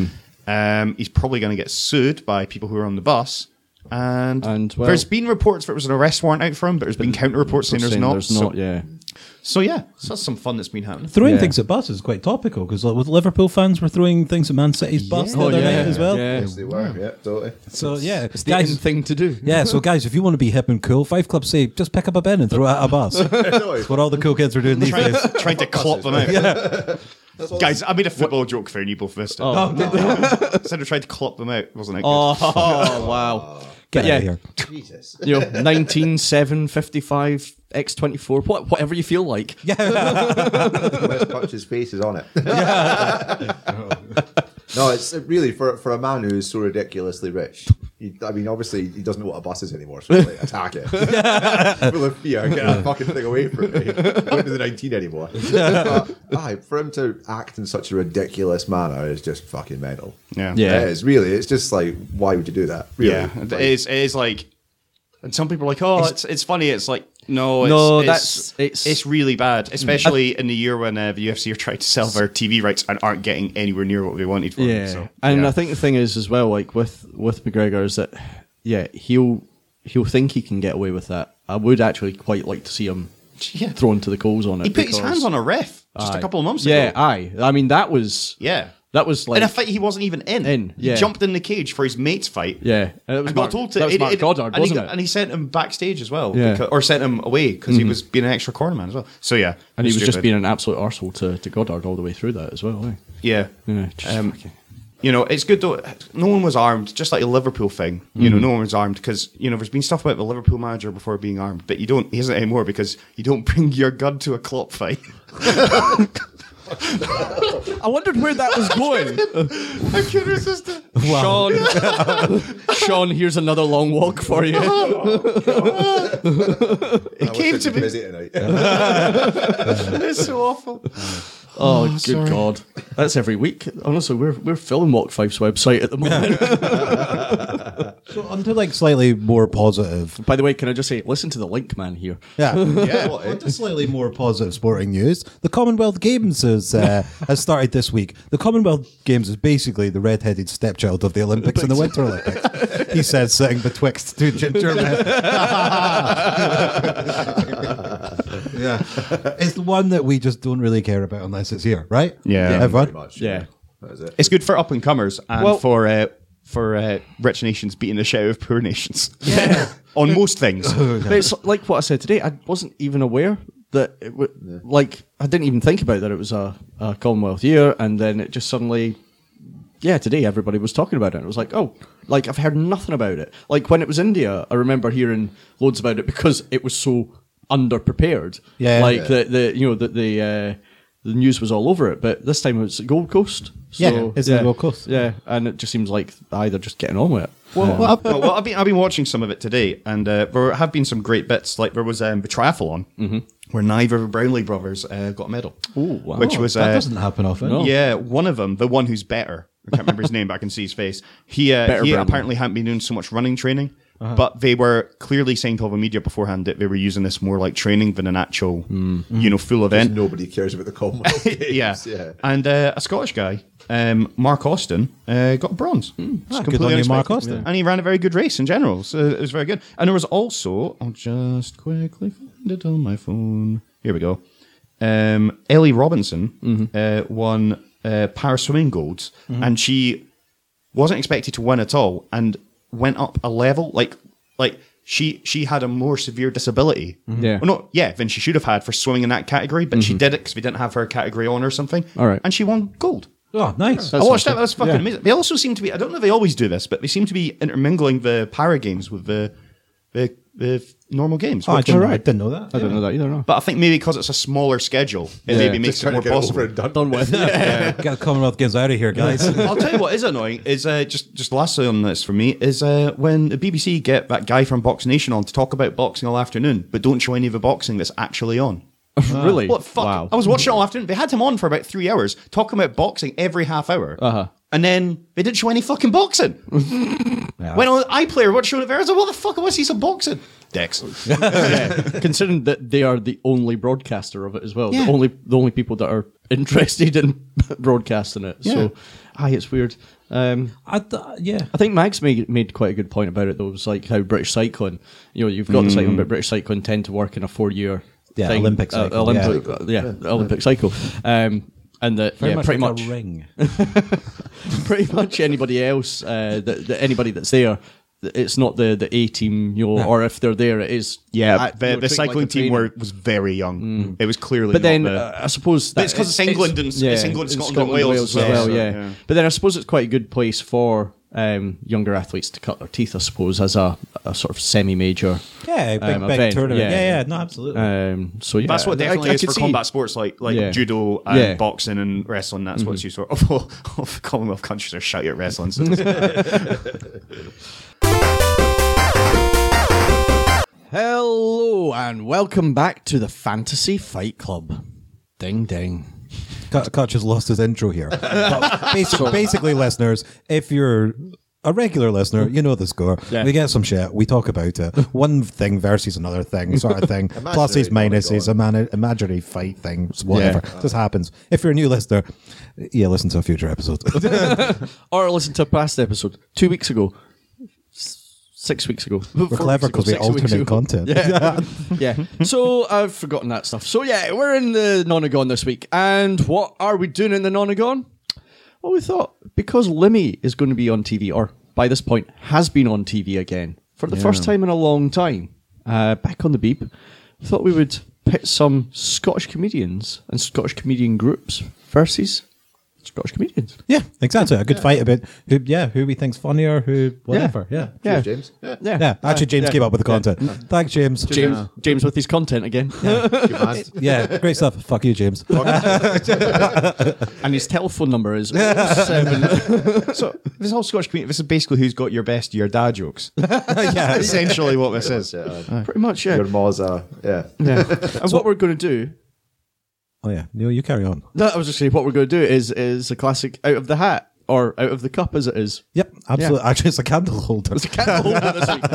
Um, he's probably going to get sued by people who are on the bus. And, And, well- there's been reports there was an arrest warrant out for him, but there's been counter reports saying there's Saying not. There's so, not, yeah. so yeah, so that's some fun that's been happening. Throwing Yeah. things at buses is quite topical because like, with Liverpool fans were throwing things at Man City's bus the Oh, other yeah, night as well. yeah. Yes, they were. Yeah, totally. So yeah, It's the in thing to do. Yeah, so guys, if you want to be hip and cool, Five Club say just pick up a bin and throw it at a bus. That's what all the cool kids are doing these days. Trying to clop them out. Guys, I made a football joke for you, both missed it. Oh. Instead of trying to clop them out, wasn't it? Oh, oh wow. Get But out yeah, of here. Jesus. you know, nineteen, seven, fifty-five, X twenty-four, what, whatever you feel like. Wes Punch's face is on it. No, it's really for for a man who's so ridiculously rich. He, I mean, obviously he doesn't know what a bus is anymore, so he's like, attack it. Full of fear, get that fucking thing away from me. Don't do the nineteen anymore. But, aye, for him to act in such a ridiculous manner is just fucking mental. Yeah. Yeah. It is really. It's just like, why would you do that? Really? Yeah, it Like, is. It is like, and some people are like, "Oh, it's it's funny." It's like, no, it's, No, it's, that's- it's it's- really bad, especially in the year when uh, the U F C are trying to sell their T V rights and aren't getting anywhere near what they wanted for Yeah, them. So, and yeah. I think the thing is as well, like with with McGregor, is that yeah, he'll he'll think he can get away with that. I would actually quite like to see him Yeah. thrown to the coals on it. he put his because- hands on a ref just Aye. a couple of months Yeah, ago. aye. I mean, that was Yeah. that was like In a fight he wasn't even in. In, yeah. He jumped in the cage for his mate's fight. yeah, and it was And got Mark, told to that was it- Mark it- Goddard, and he, wasn't got- it? and he sent him backstage as well, Yeah. because, or sent him away because he was being an extra cornerman as well. So yeah, And he was just stupid. being an absolute arsehole to, to Goddard all the way through that as well. Eh? yeah. Yeah, just Um, fucking- You know, it's good though. No one was armed, just like the Liverpool thing. You know, no one was armed because you know there's been stuff about the Liverpool manager before being armed, but you don't. He isn't anymore because you don't bring your gun to a Klopp fight. I wondered where that was going. I can't resist it. Sean, Sean, here's another long walk for you. It came to me. busy tonight. It's so awful. Oh, good God. That's every week. Honestly, we're we're filling Walk Five's website at the moment. So onto like slightly more positive. By the way, can I just say, listen to the link man here. Yeah, yeah. Onto slightly more positive sporting news. The Commonwealth Games has uh, has started this week. The Commonwealth Games is basically the red-headed stepchild of the Olympics and the Winter Olympics. He says, sitting betwixt two ginger men. Yeah, it's the one that we just don't really care about unless it's here, right? Yeah. Yeah, everyone. Pretty much. Yeah. That is it. It's good for up and comers and Well- for uh, for uh, rich nations beating the shit out of poor nations. Yeah, on most things. But it's like what I said today. I wasn't even aware that it w- like I didn't even think about that it was a, a Commonwealth year, and then it just suddenly, yeah, today everybody was talking about it. And it was like, oh, like I've heard nothing about it. Like when it was India, I remember hearing loads about it because it was so underprepared. Yeah. like Yeah. the the you know the the. Uh, the news was all over it, but this time it was Gold Coast. So, Yeah, it's the Gold Coast. Yeah, and it just seems like either just getting on with it. Well, well, I've, well, I've been I've been watching some of it today, and uh, there have been some great bits. Like there was um, the triathlon where neither of the Brownlee brothers uh, got a medal. Ooh, wow. Which was That uh, doesn't happen often. No. yeah, one of them, the one who's better. I can't remember his name, but I can see his face. He uh, Better he Brownlee. apparently hadn't been doing so much running training, but they were clearly saying to all the media beforehand that they were using this more like training than an actual, you know, full event. Nobody cares about the Commonwealth Games. Yeah. yeah. And uh, a Scottish guy, um, Mark Austin, uh, got bronze. It's Ah, good completely on you, Mark unexpected. Austin. And he ran a very good race in general, so it was very good. And there was also, I'll just quickly find it on my phone. Here we go. Um, Ellie Robinson uh, won uh, para swimming golds, and she wasn't expected to win at all, and went up a level. Like, like she she had a more severe disability. Yeah. Well, no, yeah, than she should have had for swimming in that category, but she did it because we didn't have her category on or something. All right. And she won gold. Oh, nice. I watched that. That was fucking Yeah. amazing. They also seem to be, I don't know if they always do this, but they seem to be intermingling the para games with the the, the normal games. Oh, I Which- didn't, I didn't know that. I don't know that either. No. but I think maybe because it's a smaller schedule, it maybe makes Just it trying more to get it possible. over and done. Done with. Get the Commonwealth Games out of here, guys. I'll tell you what is annoying is uh, just just lastly on this for me is uh, when the B B C get that guy from Box Nation on to talk about boxing all afternoon, but don't show any of the boxing that's actually on. Really? What fuck? Wow. I was watching it all afternoon. They had him on for about three hours talking about boxing every half hour, Uh-huh. and then they didn't show any fucking boxing. When on iPlayer, what showed it there? I was like, what the fuck? I want to see some boxing. Dex. yeah, considering that they are the only broadcaster of it as well. Yeah. The only the only people that are interested in broadcasting it. Yeah. So, aye, it's weird. Um, I th- yeah. I think Max made made quite a good point about it though. It was like how British cycling, you know, you've got the cycling, but British cycling tend to work in a four year Yeah, thing, Olympic uh, cycle, Olympic, yeah. uh, yeah, Olympic cycle. Um, and that Very yeah, much pretty like much a ring. pretty much anybody else, uh, that, that anybody that's there, it's not the, the A team, you know, or if they're there, it is. Yeah, at- the, you know, the treated like cycling a team training. were was very young. It was clearly. But then not the, uh, I suppose But that it's 'cause it's England and- it's England, Scotland and Wales as well, so, yeah. yeah. But then I suppose it's quite a good place for um, younger athletes to cut their teeth. I suppose as a, a sort of semi-major. Yeah, big, um, big event. tournament. Yeah. Yeah, yeah, no, absolutely. Um, so yeah, That's what I- definitely I, I is could for see- combat sports like like Yeah. judo and Yeah. boxing and wrestling. That's what you sort of. All of Commonwealth countries are shite at wrestling. So Hello and welcome back to the Fantasy Fight Club. Ding ding. Cut, Cut just lost his intro here. But basically, basically, listeners, if you're a regular listener, you know the score. Yeah. We get some shit. We talk about it. One thing versus another thing, sort of thing. Pluses, minuses, imani- imaginary fight things, whatever. Just happens. If you're a new listener, yeah, listen to a future episode. Or listen to a past episode two weeks ago, S- six weeks ago. We're clever because we alternate content. Yeah. yeah. So I've forgotten that stuff. So yeah, we're in the Nonagon this week. And what are we doing in the Nonagon? Well, we thought because Limmy is going to be on T V, or by this point has been on T V again for the first time in a long time, uh, back on the Beep, we thought we would pit some Scottish comedians and Scottish comedian groups versus Scottish comedians. Yeah, exactly. A good fight about who, yeah, who we think's funnier, who whatever. Yeah, yeah. Yeah. James. Yeah. Yeah. Yeah, actually, James yeah. came up with the content. Thanks, James. James, James with his content again. Good man. Yeah, great stuff. Fuck you, James. And his telephone number is oh seven. so this whole Scottish community. This is basically who's got your best your dad jokes. yeah, Essentially, what this is. Yeah, Pretty much, yeah. Your ma's a yeah. yeah. And what we're going to do, Oh yeah, Neil, you carry on. no, I was just saying, what we're going to do is is a classic out of the hat, or out of the cup as it is. Yep, absolutely. Actually, it's a candle holder. It's a candle holder this week.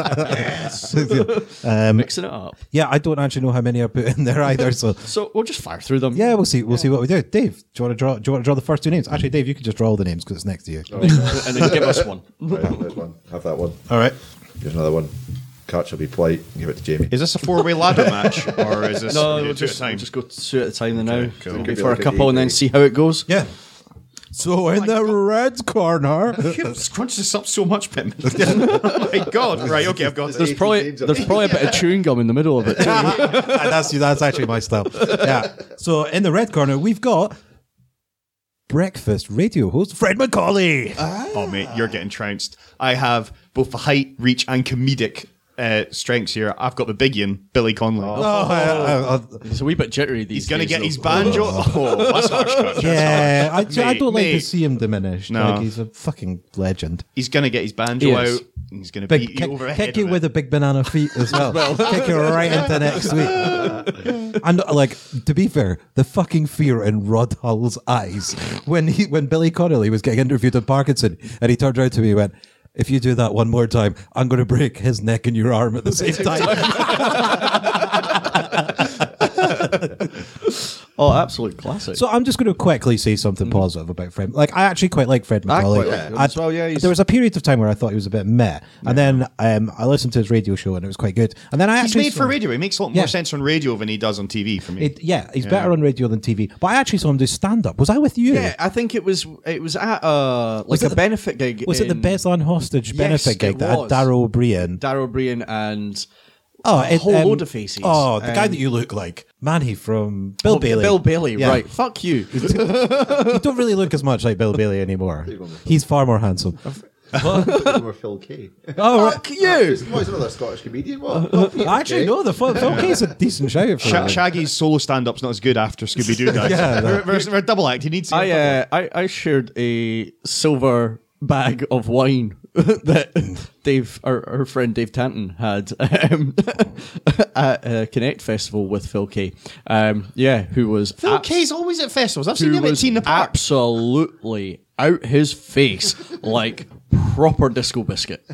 Yes. um, Mixing it up. yeah, I don't actually know how many I put in there either. So So we'll just fire through them. yeah, we'll see. We'll see what we do. Dave, do you want to draw? Do you want to draw the first two names? Actually, Dave, you can just draw all the names because it's next to you. And then give us one. Right, there's one. Have that one. All right. Here's another one. Catch will be polite and give it to Jamie. Is this a four-way ladder match, or is this No, we do we'll two at just, a time? we'll just go two at a time then now. cool. Maybe Could be for like a a couple and then evening. see how it goes. Yeah. So in the red corner, You've scrunched this up so much, Pim. Oh my God! Right, okay, I've got There's this. probably there's probably a bit of chewing gum in the middle of it too. that's that's actually my style. Yeah. So in the red corner, we've got breakfast radio host Fred Macaulay. Oh mate, you're getting trounced. I have both the height, reach, and comedic uh, strengths here. I've got the big one, Billy Conley. Oh, I- I- I- It's a wee bit jittery these He's gonna days, get though. his banjo. Oh, that's harsh. Cut. That's yeah, I, harsh. I Mate, don't like to mate, see him diminished. No. Like he's a fucking legend. He's gonna get his banjo He out. is. And he's gonna Big beat kick, you over the head kick you with with it. the big banana feet as well. Kick you right into next week. And like to be fair, the fucking fear in Rod Hull's eyes when he when Billy Connolly was getting interviewed on Parkinson, and he turned around to me and went, "If you do that one more time, I'm going to break his neck and your arm at the same time." Oh, absolute classic. So I'm just going to quickly say something positive about Fred. Like, I actually quite like Fred I Macaulay. quite like him I- as well, yeah, he's- there was a period of time where I thought he was a bit meh, and then um, I listened to his radio show and it was quite good. And then I He's actually made saw- for radio. He makes a lot Yeah. more sense on radio than he does on T V for me. It, yeah, he's better on radio than T V. But I actually saw him do stand up. Was I with you? yeah, I think it was it was at uh like Was a it the- benefit gig. Was it the in Beslan hostage benefit gig it that had was. Darryl O'Brien? Darryl O'Brien and Oh, a it, whole um, load of faces. Oh, the guy Um, that you look like, Manny from Bill oh, Bailey. Bill Bailey, Yeah. right? Fuck you. You don't really look as much like Bill Bailey anymore. He's far more handsome. More Phil Kay. Oh, right. Fuck you. What's another Scottish comedian? What? Actually, no, the Phil Phil Kay's a decent shout for Sha- him. Shaggy's solo stand-up's not as good after Scooby Doo guys. Yeah, we're, we're, we're a double act. He needs. I uh, I I shared a silver bag of wine that Dave, our, our friend Dave Tanton, had um, at a Connect Festival with Phil Kay. Um, yeah, who was Phil abs- Kay's always at festivals. I've seen who him at was Teen in the Park. absolutely out his face, like proper disco biscuit.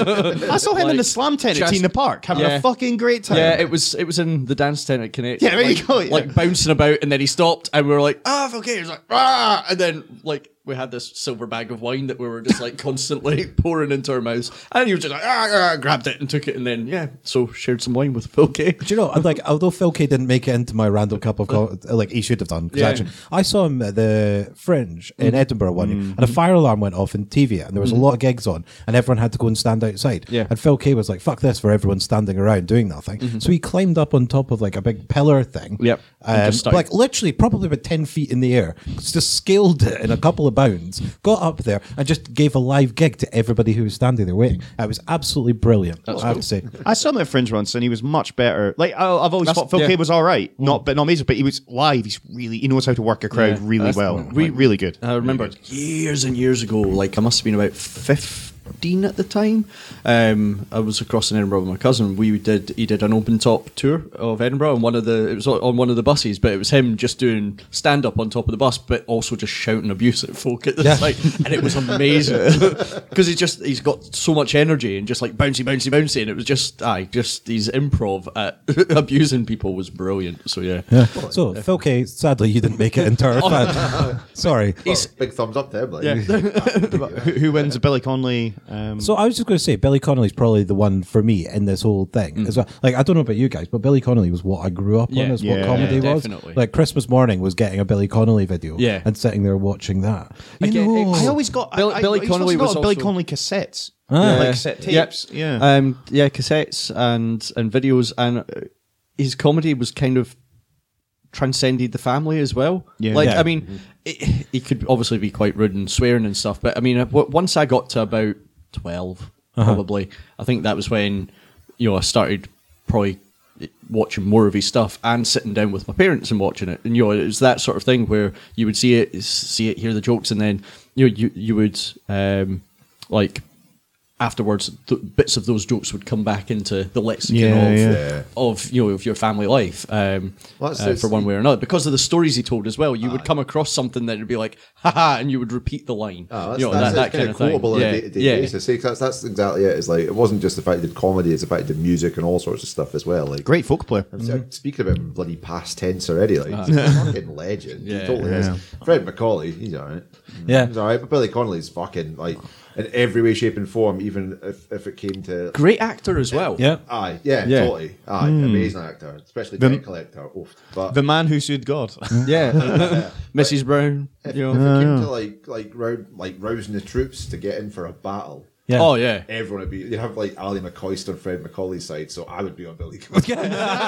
I saw him in Like, the slam tent at just- Tina Park having yeah. a fucking great time. Yeah, it was it was in the dance tent at Connect. Yeah, there you like, go, yeah. Like bouncing about, and then he stopped, and we were like, "Ah, oh, okay." He was like, "Ah," and then like we had this silver bag of wine that we were just like constantly pouring into our mouths, and he was just like, "Ah,", ah, grabbed it and took it, and then yeah, so shared some wine with Phil K. Do you know, like, although Phil K didn't make it into my random cup of coffee, like he should have done. 'Cause Yeah. actually, I saw him at the Fringe in Edinburgh one year, and a fire alarm went off in T V, and there was a lot of gigs on, and everyone had to go and stand outside. Yeah. And Phil K was like, "Fuck this!" for everyone standing around doing nothing. So he climbed up on top of like a big pillar thing. Yep. And Um, just started- like literally, probably about ten feet in the air. Just scaled it in a couple of bounds. Got up there and just gave a live gig to everybody who was standing there waiting. It was absolutely brilliant. I have to say. I saw him at Fringe once, and he was much better. Like I, I've always That's- thought Phil yeah. K was all right, not but not amazing, but he was live. He's really he knows how to work a crowd Yeah, really that's- well. we- Like, really good. I remember years and years ago, like I must have been about fifteen at the time. Um, I was across in Edinburgh with my cousin. We did he did an open top tour of Edinburgh on one of the it was on one of the buses, but it was him just doing stand up on top of the bus, but also just shouting abuse at folk at the Yeah. side, and it was amazing because he's just he's got so much energy and just like bouncy, bouncy, bouncy, and it was just aye, just his improv at abusing people was brilliant. So yeah, Yeah. So Phil K, sadly, you didn't make it into our fan. Sorry. Well, big thumbs up there, but Yeah. who, who wins? Billy Connolly. Um, So I was just going to say, Billy Connolly's probably the one for me in this whole thing as well. Like, I don't know about you guys, but Billy Connolly was what I grew up Yeah. on. Is what Yeah, comedy yeah, was. definitely. Like Christmas morning was getting a Billy Connolly video, Yeah. and sitting there watching that. You Again, it- know, I always got Bill- I, I, Billy I Connolly got was Billy also- Connolly cassettes, Ah. like cassette tapes. Yeah. Um, yeah, cassettes and and videos, and uh, his comedy was kind of transcended the family as well. Yeah. Like Yeah. I mean, it, he could obviously be quite rude and swearing and stuff, but I mean, uh, w- once I got to about twelve, probably, I think that was when you know I started probably watching more of his stuff and sitting down with my parents and watching it. And you know, it was that sort of thing where you would see it, see it, hear the jokes, and then you know, you you would um, like. Afterwards, th- bits of those jokes would come back into the lexicon Yeah, of, yeah. of you know of your family life, um, Well, that's- uh, that's- for one way or another. Because of the stories he told as well, you would come across something that would be like, "haha," and you would repeat the line. Oh, that's, you know, that's, that, that's that kind of thing. quotable on Yeah, a day-to-day yeah. basis. See, 'cause that's, that's exactly it. It's like it wasn't just the fact he did comedy; it's the fact he did music and all sorts of stuff as well. Like Great folk player. I'm s- speaking about him bloody past tense already. Like he's a fucking legend. Yeah. he totally Yeah. is. Fred Macaulay, he's alright. Yeah. he's alright. But Billy Connolly's fucking like in every way, shape, and form. Even if, if it came to Great actor as well. yeah. aye, yeah, Yeah. totally, aye, amazing actor, especially The- debt collector. Oof. But The man who sued God. yeah. Missus Brown. if, You if know. it came to like like round, like rousing the troops to get in for a battle. Yeah. Oh yeah. Everyone would be. You'd have like Ali McCoist on Fred Macaulay's side, so I would be on Billy Connolly.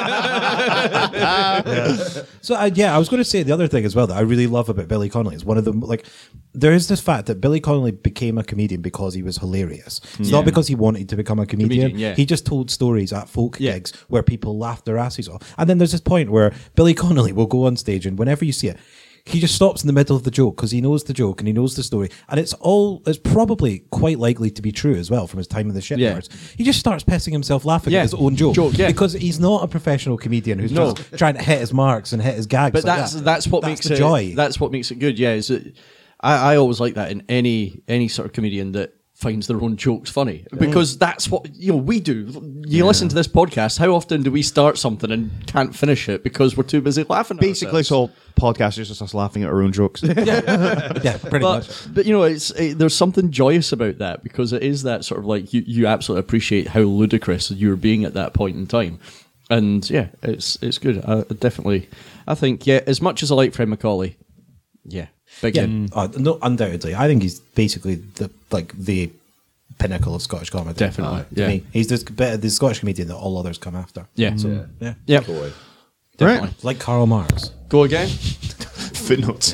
So uh, yeah, I was going to say the other thing as well that I really love about Billy Connolly is one of the like there is this fact that Billy Connolly became a comedian because he was hilarious. It's Yeah. not because he wanted to become a comedian. Comedian, yeah. He just told stories at folk Yeah. gigs where people laughed their asses off. And then there's this point where Billy Connolly will go on stage, and whenever you see it, he just stops in the middle of the joke because he knows the joke and he knows the story, and it's all it's probably quite likely to be true as well from his time in the shipyards. He just starts pissing himself laughing Yeah. at his own joke, Joke, yeah. because he's not a professional comedian who's No. just trying to hit his marks and hit his gags. But like that's that. that's what That's makes the it joy. That's what makes it good. Yeah, is it, I I always like that in any any sort of comedian that finds their own jokes funny, because that's what you know we do. You listen to this podcast. How often do we start something and can't finish it because we're too busy laughing? At Basically, it's ourselves? all podcasters just us laughing at our own jokes. yeah, pretty much. But, but you know, it's it, there's something joyous about that, because it is that sort of like you, you absolutely appreciate how ludicrous you're being at that point in time, and yeah, it's it's good. I, definitely, I think yeah. As much as I like Fred Macaulay, yeah, big Yeah, hit. uh, no, undoubtedly. I think he's basically the like the pinnacle of Scottish comedy. Definitely, Uh, to yeah. me. He's this bit the Scottish comedian that all others come after. Yeah, So, Yeah. yeah, yeah, Boy. definitely. like Karl Marx. Go again. Footnotes.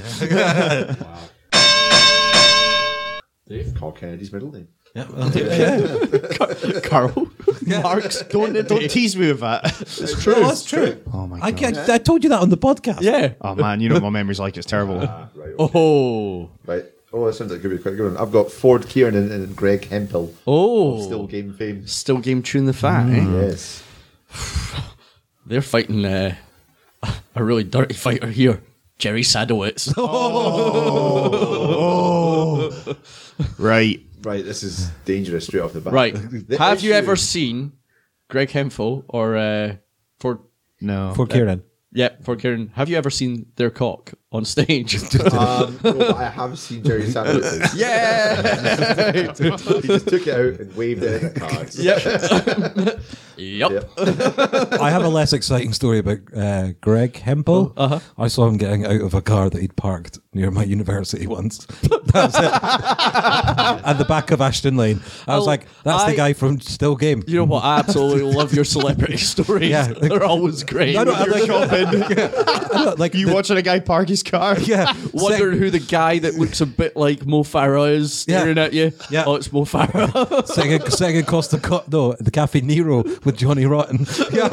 Dave, Carl Kennedy's middle name. Yeah, Carl Marx. don't don't tease me with that. It's true. that's true. Oh my I, god. I, I told you that on the podcast. Yeah. Oh man, you know what my memory's like. It's terrible. Ah, right. Okay. Oh. Right. Oh, that sounds like it could be quite a good one. I've got Ford Kieran and Greg Hemphill. Oh. Still game fame. Still game tune the fat. Eh? Yes. They're fighting uh, a really dirty fighter here, Jerry Sadowitz. Right. Right, this is dangerous straight off the bat. Right. The Have you issue- ever seen Greg Hemphill or uh, for No. For Kieran. yeah for Kieran? Have you ever seen their cock on stage? Um, no, but I have seen Jerry Sandwich's. yeah. He just took it out and waved it in at cards. Yep. Yep. I have a less exciting story about uh, Greg Hempel. Oh, uh-huh. I saw him getting out of a car that he'd parked near my university once. That's it. At the back of Ashton Lane. I was Oh, like, that's I- the guy from Still Game. You know what? I absolutely love your celebrity stories. Yeah. They're always great. I don't, I like, I don't, like You the- watching a guy park his car? Yeah. Wondering who the guy that looks a bit like Mo Farah is staring Yeah. at you. Yeah. Oh, it's Mo Farah. Second, second Costa Co- no, the Cafe Nero with Johnny Rotten.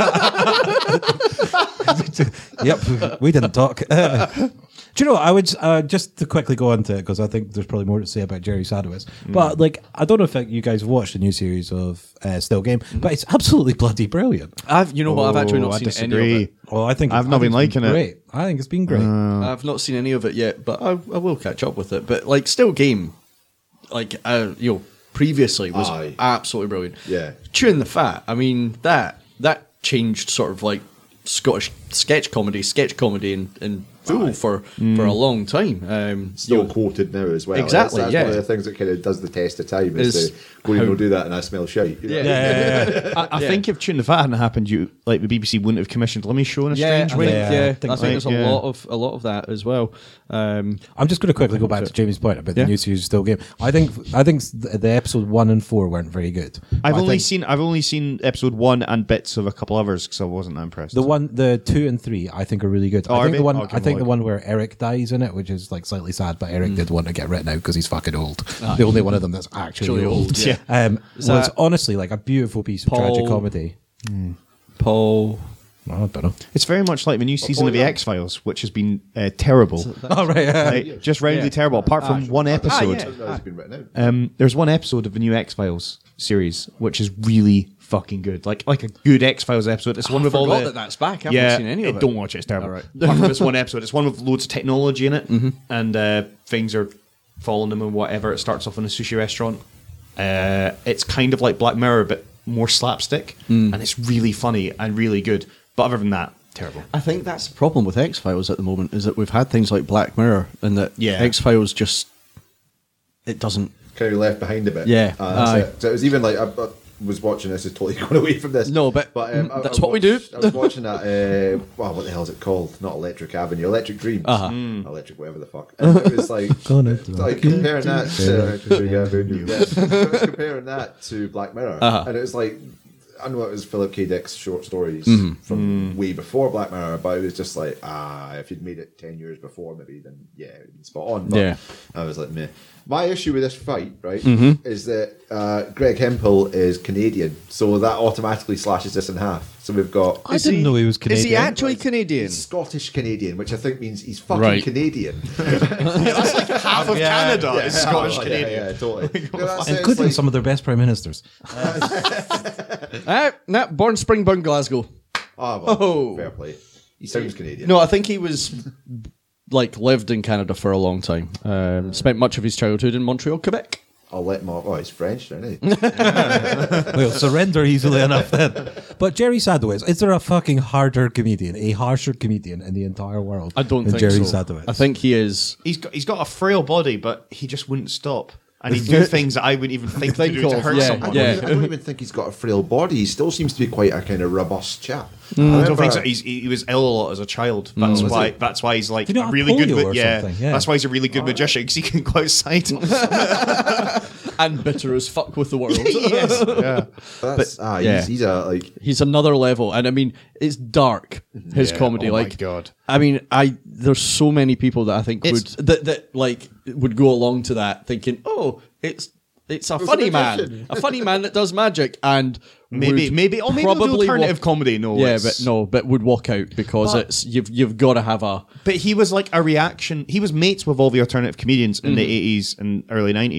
Yep, we didn't talk. Uh, do you know what, I would uh, just to quickly go on to it because I think there's probably more to say about Jerry Sadowitz. But like, I don't know if you guys watched the new series of uh, Still Game, but it's absolutely bloody brilliant. I've, you know what? I've actually not Oh, I seen disagree. any of it. Well, I think I've I not think been it's liking it. Great, I think it's been great. I've not seen any of it yet, but I, I will catch up with it. But like, Still Game, like uh, you know, previously was Aye. absolutely brilliant. Yeah. Chewing the Fat. I mean, that that changed sort of like Scottish sketch comedy, sketch comedy in, in full for for a long time. Um, Still you know, quoted now as well. Exactly, That's, that's yeah. one of the things that kind of does the test of time is, Is to go and how- go do that and I smell shite. you know? Yeah. yeah, yeah, yeah. I, I Yeah. think if Tune the Fat hadn't happened, you like the B B C wouldn't have commissioned Lemmy Show in a yeah, strange I way. think, Yeah, yeah, I I think think, so. there's a Yeah. lot of a lot of that as well. Um, I'm just going to quickly go back to Jamie's point about the Yeah. new series of Still Game. I think I think the, the episode one and four weren't very good. I've I only think seen I've only seen episode one and bits of a couple others because I wasn't that impressed. the one, the two and three, I think are really good. Oh, I are think they? the one, I'll give I think them the a one where Eric dies in it, which is like slightly sad, but Mm. Eric did want to get written out because he's fucking old. the only one of them that's actually Actually old. old, yeah. Um, Is was that- honestly like a beautiful piece of Paul- tragic comedy. Paul. I don't know. It's very much like the new season Paul of the Young. X Files, which has been uh, terrible. Oh right, yeah. Like, just roundly Yeah. terrible. Apart from one episode, That has been written out. um, there's one episode of the new X Files series which is really fucking good. Like like a good X Files episode. It's one I with all forgot the that that's back. I haven't yeah. seen any eh, of it. Don't watch it. It's terrible. All right. Apart from this one episode, it's one with loads of technology in it, and uh, things are following them and whatever. It starts off in a sushi restaurant. Uh, it's kind of like Black Mirror, but more slapstick, and it's really funny and really good. But other than that, terrible. I think that's the problem with X Files at the moment is that we've had things like Black Mirror and that Yeah. X Files just it doesn't. Kind of left behind a bit. Yeah. Uh, that's Aye. it. So it was even like, I, I was watching this, is totally going away from this. No, but um, I- that's I what we do. watched- I was watching that, uh, well, what the hell is it called? Not Electric Avenue, Electric Dreams. Uh-huh. Electric, whatever the fuck. And it was like, Gonna like comparing that to, Electric Avenue. Yeah. I was comparing that to Black Mirror. Uh-huh. And it was like, I know it was Philip K. Dick's short stories Mm-hmm. from way before Black Mirror, but it was just like, ah, if you'd made it ten years before, maybe, then yeah, it would be spot on. But Yeah. I was like, meh. My issue with this fight, right, Mm-hmm. is that uh, Greg Hemphill is Canadian, so that automatically slashes this in half. So we've got I didn't know he was Canadian. Is he actually Canadian? he's Scottish Canadian, which I think means he's fucking Right. Canadian. Half of Canada is Scottish Yeah, Canadian. Yeah, yeah, totally. No, that's it, it's Including like- some of their best prime ministers. Ah, nah, born Springburn, Glasgow. Oh, well, Oh. fair play. He sounds Canadian. No, I think he was like lived in Canada for a long time. Um, spent much of his childhood in Montreal, Quebec. I'll let him off. Oh, he's French, isn't he? We'll surrender easily enough then. But Jerry Sadowitz, is there a fucking harder comedian, a harsher comedian in the entire world? I don't than think Jerry so. Sadowitz? I think he is. He's got he's got a frail body, but he just wouldn't stop, and he'd do things that I wouldn't even think, Think to do to of, hurt yeah, someone. yeah. I don't even think he's got a frail body. He still seems to be quite a kind of robust chap. I don't think so. He's, he, he was ill a lot as a child. That's was why. he? That's why he's like Did he a not really have good. polio ma- or Yeah, something? Yeah. that's why he's a really good magician because he can go outside. And bitter as fuck with the world. yes. Yeah. That's, ah, yeah. he's, he's a like. He's another level, and I mean, it's dark. His Yeah, comedy, oh my like, God. I mean, I there's so many people that I think It's- would that that like would go along to that, thinking, oh, it's it's a a funny man, magician. a funny man that does magic, and Maybe, would maybe, or maybe they'll do probably alternative walk- comedy. No, Yeah, it's- but no, but would walk out because But- it's you've you've got to have a But he was like a reaction. He was mates with all the alternative comedians in the Mm-hmm. eighties and early nineties.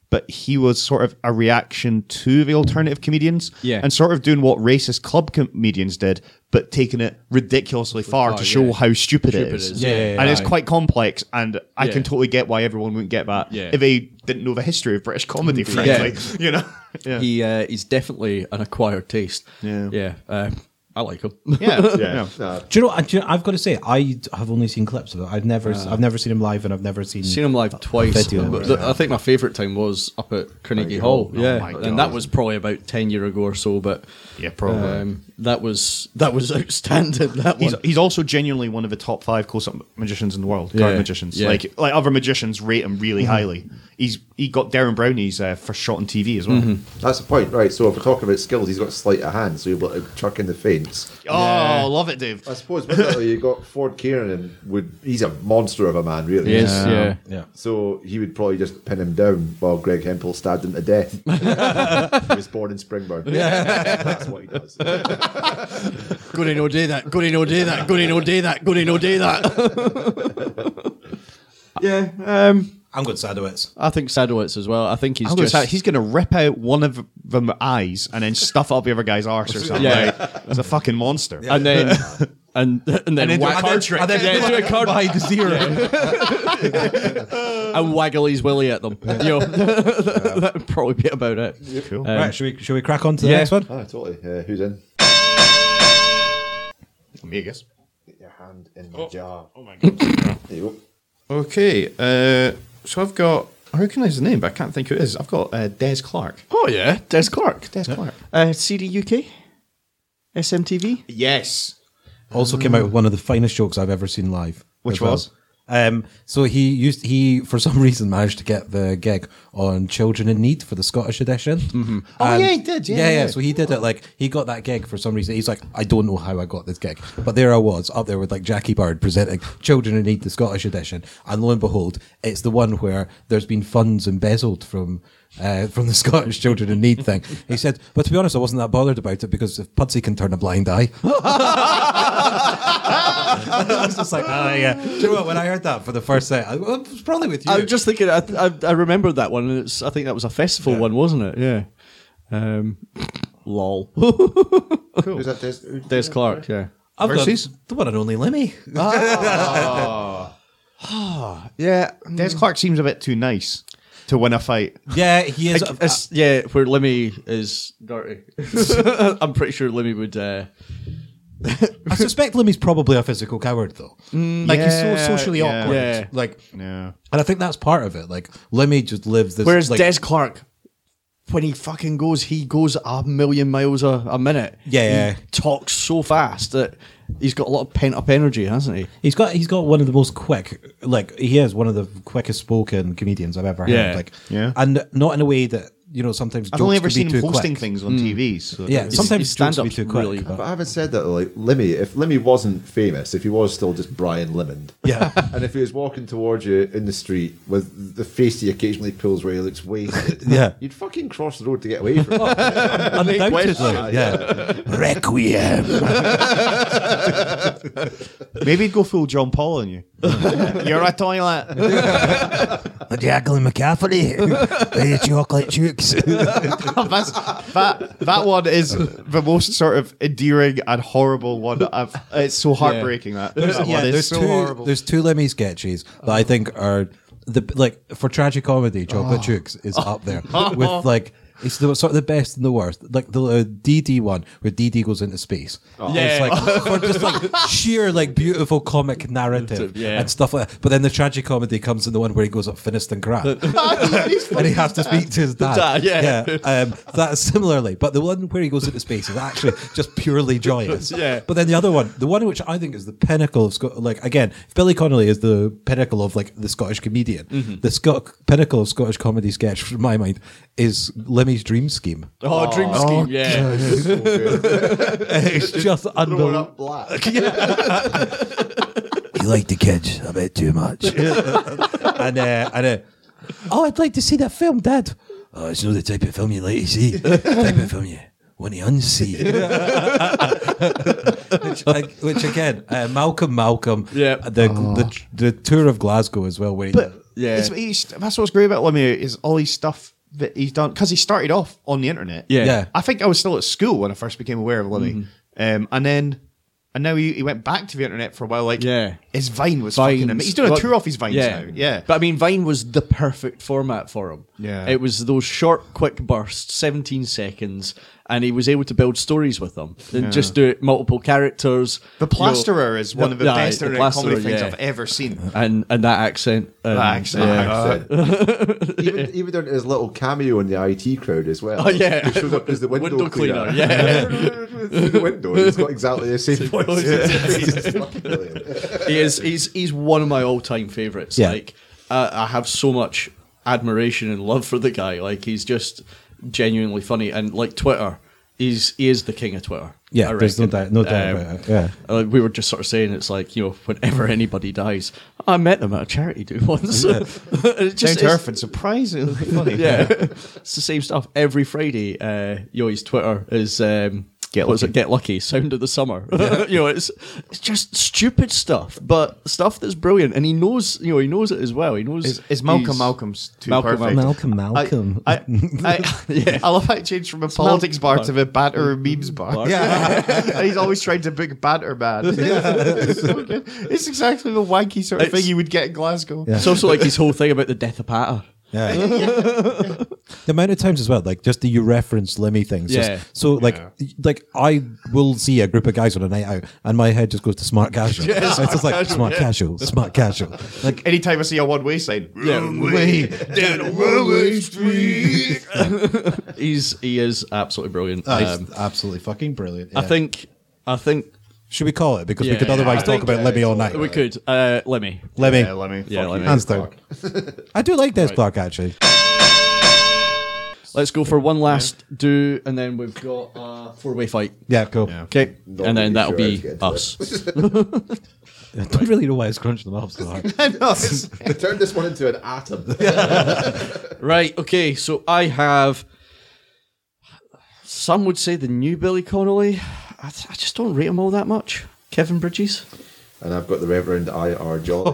but he was sort of a reaction to the alternative comedians, Yeah. and sort of doing what racist club comedians did, but taking it ridiculously far far, to show yeah. how stupid, Stupid it is. it is, yeah, yeah, and it's aye. quite complex, and I Yeah. can totally get why everyone wouldn't get that Yeah. if they didn't know the history of British comedy, frankly. You know? Yeah. He uh, he's definitely an acquired taste. Yeah. yeah. Uh, I like him. yeah. Yeah. yeah. Nah, Do you know? Do you know I've got to say, I have only seen clips of it. I've never, I've never seen him live, and I've never seen. Seen him live twice. video. But the- I think my favourite time was up at Carnegie Hall. Oh Yeah, my God. and that was probably about ten year ago or so. But Yeah, probably. um, that was that was outstanding. That He's, one. he's also genuinely one of the top five close-up magicians in the world. Yeah, Card magicians, yeah. like like other magicians, rate him really highly. He's he got Darren Brownie's uh, first shot on T V as well. that's the point, right? So if we're talking about skills, he's got sleight of hand, so you're able to chuck in the feints. Oh, love it, Dave. I suppose with that, though, you got Ford Kieran, would he's a monster of a man, really. Yes, yeah. Yeah. So he would probably just pin him down while Greg Hempel stabbed him to death. He was born in Springburn. That's what he does. Gonna no do that. Gonna no do that. Gonna no do that. Gonna no do that. yeah. Um. I'm going Sadowitz. I think Sadowitz as well. I think he's I'm gonna just say, he's going to rip out one of them eyes and then stuff up the other guy's arse or something. Yeah. Like, he's a fucking monster. and then and and then, And then do a whack- card trick. and then yeah, do a card behind the zero. and waggle his willy at them. You know, that would probably be about it. Cool. Um, Right, should we should we crack on to the yeah. next one? Ah, totally. Uh, who's in? Me, I guess. Get your hand in the jar. Oh my god. There you go. Okay, uh, so I've got. I recognise the name, but I can't think who it is. I've got uh, Des Clark. Oh yeah, Des Clark. Des Clark. Uh, C D U K, S M T V. Yes. Also came out with one of the finest jokes I've ever seen live. Which as well. was? Um, so he used he for some reason managed to get the gig on Children in Need for the Scottish edition. Mm-hmm. Oh, yeah, he did, yeah, yeah, yeah. So he did it like he got that gig for some reason. He's like, I don't know how I got this gig, but there I was up there with like Jackie Bird presenting Children in Need the Scottish edition, and lo and behold, it's the one where there's been funds embezzled from. Uh, from the Scottish Children in Need thing. He said, but to be honest, I wasn't that bothered about it because if Pudsey can turn a blind eye. I was just like, ah, yeah. Do you know what? When I heard that for the first set, I, well, it was probably with you. I'm just thinking. I, I, I remembered that one. And it's, I think that was a festival one, wasn't it? Yeah. Um, lol. Who's that? Des, who- Des Clark. Yeah. I've got Versus? the one and only Lemmy. Yeah. Des Clark seems a bit too nice to win a fight. Yeah, he is. It's, yeah, where Lemmy is dirty. I'm pretty sure Lemmy would. Uh, I suspect Lemmy's probably a physical coward, though. like he's so yeah, socially yeah. awkward. Yeah. Like, Yeah. and I think that's part of it. Like Lemmy just lives this. whereas like, Des Clark, when he fucking goes, he goes a million miles a, a minute. Yeah. He talks so fast that he's got a lot of pent up energy, hasn't he? He's got he's got one of the most quick, like he is one of the quickest spoken comedians I've ever heard. Yeah. Like, Yeah. and not in a way that you know sometimes I've jokes only ever can be seen him too hosting quick. things on T V. So Yeah, it's- sometimes his jokes can be stand-up's too quick. really- but- But having said that, like Lemmy, if Lemmy wasn't famous, if he was still just Brian Limond, Yeah. and if he was walking towards you in the street with the face he occasionally pulls where he looks wasted, Yeah. you'd fucking cross the road to get away from him. Undoubtedly, yeah. Requiem. Maybe he'd go full John Paul on you. You're a toilet. Jacqueline McCafferty, the chocolate chooks. That's, that that one is the most sort of endearing and horrible one. That I've, it's so heartbreaking that. There's, that yeah, one is there's so two. horrible. There's two Lemmy sketches that I think are the like for tragic comedy. Chocolate Chooks is up there with like it's the sort of the best and the worst. Like the uh, D D one where D D goes into space. Yeah. It's like for just like sheer like beautiful comic narrative Yeah. and stuff like that. But then the tragic comedy comes in the one where he goes up Finiston Crap and he has to speak to his dad. dad, yeah. Um, that's similarly, but the one where he goes into space is actually just purely joyous. Yeah. But then the other one, the one which I think is the pinnacle of Scot, like again, if Billy Connolly is the pinnacle of like the Scottish comedian, Mm-hmm. the Scot- pinnacle of Scottish comedy sketch, from my mind, is Lemmy's Dream Scheme. Oh, Dream Scheme, yeah. It's just Throwing unbelievable. up black. You like the kids a bit too much. and uh, and uh, oh, I'd like to see that film, Dad. Oh, it's not the type of film you like to see. The type of film you want to unsee. which, like, which again, uh, Malcolm, Malcolm. Yeah. The, the the tour of Glasgow as well. Where he But Yeah. it's, he's, that's what's great about Lemmy is all his stuff that he's done because he started off on the internet. Yeah. Yeah. I think I was still at school when I first became aware of Lemmy, Mm-hmm. um, and then and now he, he went back to the internet for a while. Like, Yeah. his Vine was Vines. fucking amazing. He's doing a Well, tour off his Vines yeah. now. Yeah, But I mean, Vine was the perfect format for him. Yeah. It was those short, quick bursts, seventeen seconds, and he was able to build stories with them. And just do it, multiple characters. The you know, Plasterer is one of the yeah, best the internet comedy Plasterer, things yeah. I've ever seen. And, and that accent. And, That accent. yeah. even even down to his little cameo in the I T crowd as well. Oh, yeah. He shows up as the window, Window cleaner. cleaner, yeah. Through the window, and he's got exactly the same voice. It's fucking brilliant. he is he's he's one of my all-time favorites. Yeah. Like uh, I have so much admiration and love for the guy. Like he's just genuinely funny, and like Twitter, he's he is the king of Twitter. Yeah, I there's no reckon. doubt, no doubt Um, about it. Yeah. Uh, we were just sort of saying it's like, you know, whenever anybody dies, I met them at a charity do once. It's Down to it's- earth and surprisingly funny. yeah, it's the same stuff every Friday. Uh, you know, his Twitter is um, Get what's Lucky. it? Get Lucky, Sound of the Summer. you know, it's it's just stupid stuff, but stuff that's brilliant, and he knows. You know, he knows it as well. He knows. Is, is Malcolm he's- Malcolm's too Malcolm perfect? Malcolm, Malcolm. I, I, I, I love how it changed from a politics bar to a banter and memes bar. Yeah. And he's always trying to book banter man. it's, so good. It's exactly the wanky sort of It's- thing you would get in Glasgow. Yeah. It's also like his whole thing about the death of Patter. Yeah. The amount of times as well, like just the you reference Lemmy things. just- Yeah. so like, like I will see a group of guys on a night out, and my head just goes to smart casual. it's just like smart casual, smart casual. Like Anytime I see a one way sign, Wrong way down a one-way street. He's he is absolutely brilliant. that's Um, absolutely fucking brilliant. I yeah. think I think Should we call it because we Yeah, could yeah, otherwise I talk think- about Lemmy all night. we could. Uh, Lemmy. Lemmy, yeah, let me. Yeah, fuck Lemmy. you. hands down. I do like Des Clark actually. Let's go for one last do, and then we've got a four-way fight. Yeah, cool. Okay, Not and then really that'll sure how be to get into us. I don't really know why it's crunching them up so hard. I know, it's- Turn this one into an atom. Right. Okay. So I have. Some would say the new Billy Connolly. I, I just don't rate him all that much. Kevin Bridges. And I've got the Reverend I R Jolly.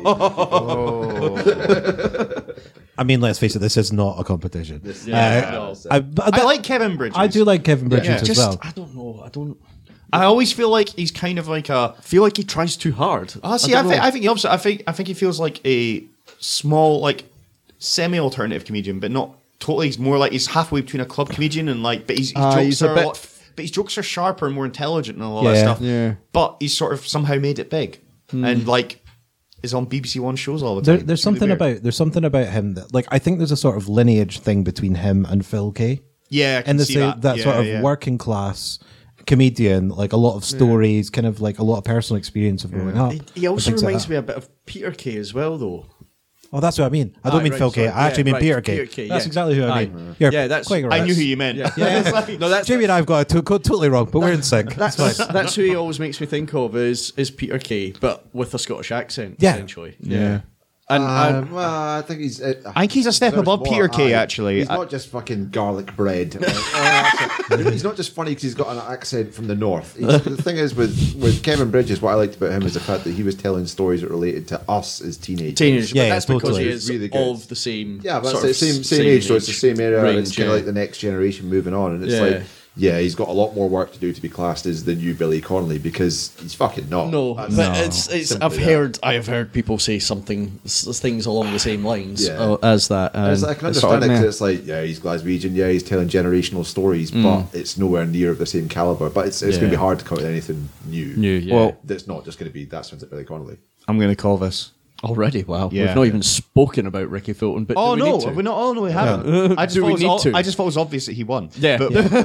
I mean, let's face it, this is not a competition. Yeah, Uh, no. I, but I that- like Kevin Bridges. I do like Kevin Bridges as Just well. I don't know. I don't I always feel like he's kind of like a. feel like he tries too hard. Oh, see, I, don't think know. I think the opposite. I think I think he feels like a small, like semi-alternative comedian, but not totally. He's more like he's halfway between a club comedian and like. But his, his Ah, jokes he's a are bit- a lot, but his jokes are sharper and more intelligent and all Yeah, that stuff. yeah. But he's sort of somehow made it big and like is on B B C One shows all the There, time. there's It's really something weird. about there's something about him that like I think there's a sort of lineage thing between him and Phil Kay. yeah, I can And the see same, that, that Yeah, sort of yeah. working class comedian, like a lot of stories, kind of like a lot of personal experience of growing up. He, he also and things like reminds that. me a bit of Peter Kay as well, though. Oh, that's what I mean. I don't Ah, mean right, Phil Kay. sorry. I actually Yeah, mean right, Peter Kay. Peter Kay, That's yeah. exactly who I Aye. mean. You're Yeah, that's- quite I right. knew who you meant. Yeah. no, that's Jamie and I've got it to- totally wrong, but we're in sync. That's, It's fine. that's who he always makes me think of is is Peter Kay, but with a Scottish accent, Yeah. essentially. Yeah. And, Um, and well, I think he's. Uh, I think he's a step there's above more. Peter Kay, Aye. actually. He's I- not just fucking garlic bread. Like, oh, actually, he's not just funny because he's got an accent from the north. He's, the thing is with with Kevin Bridges, what I liked about him is the fact that he was telling stories that related to us as teenagers. teenagers, Yeah, but that's yeah, because totally. he is Really good. of the same. Yeah, but sort it's the of same same age, so it's the same era, and it's range, kind of yeah. like the next generation moving on, and it's Yeah. like, yeah, he's got a lot more work to do to be classed as the new Billy Connolly because he's fucking not. No, That's- but it's it's. Simply I've that. heard I have heard people say something s- things along the same lines Yeah. uh, as that. And it's, and I can it's sort understand of it meh. 'cause it's like, yeah, he's Glaswegian, yeah, he's telling generational stories, but it's nowhere near of the same caliber. But it's, it's going to Yeah. be hard to come up with anything new. New, yeah. Well, That's not just going to be, that sounds like Billy Connolly. I'm going to call this. Already, wow. Yeah. We've not even spoken about Ricky Fulton, but Oh do we no, need to? we're not. Oh no, we haven't. I just Do thought we it was need all- to? I just thought it was obvious that he won. Yeah.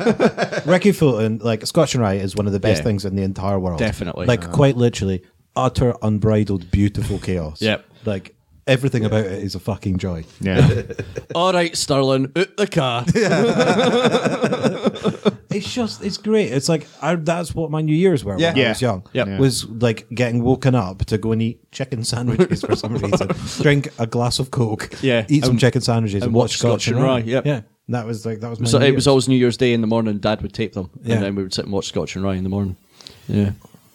But Ricky Fulton, like Scotch and Rye, is one of the best Yeah. things in the entire world. Definitely. Like quite literally, utter unbridled, beautiful chaos. Yep. Like everything about it is a fucking joy. yeah, All right, Sterling, out the car. It's just, it's great. It's like I, that's what my New Year's were when Yeah. I was young. Yep. Yeah. Was like getting woken up to go and eat chicken sandwiches for some reason, drink a glass of Coke, Yeah. eat some And- chicken sandwiches, and, and watch watch Scotch and Rye. Yep. Yeah, that was like that was my. So New it was Year's. always New Year's Day in the morning. Dad would tape them, Yeah. and then we would sit and watch Scotch and Rye in the morning. Yeah,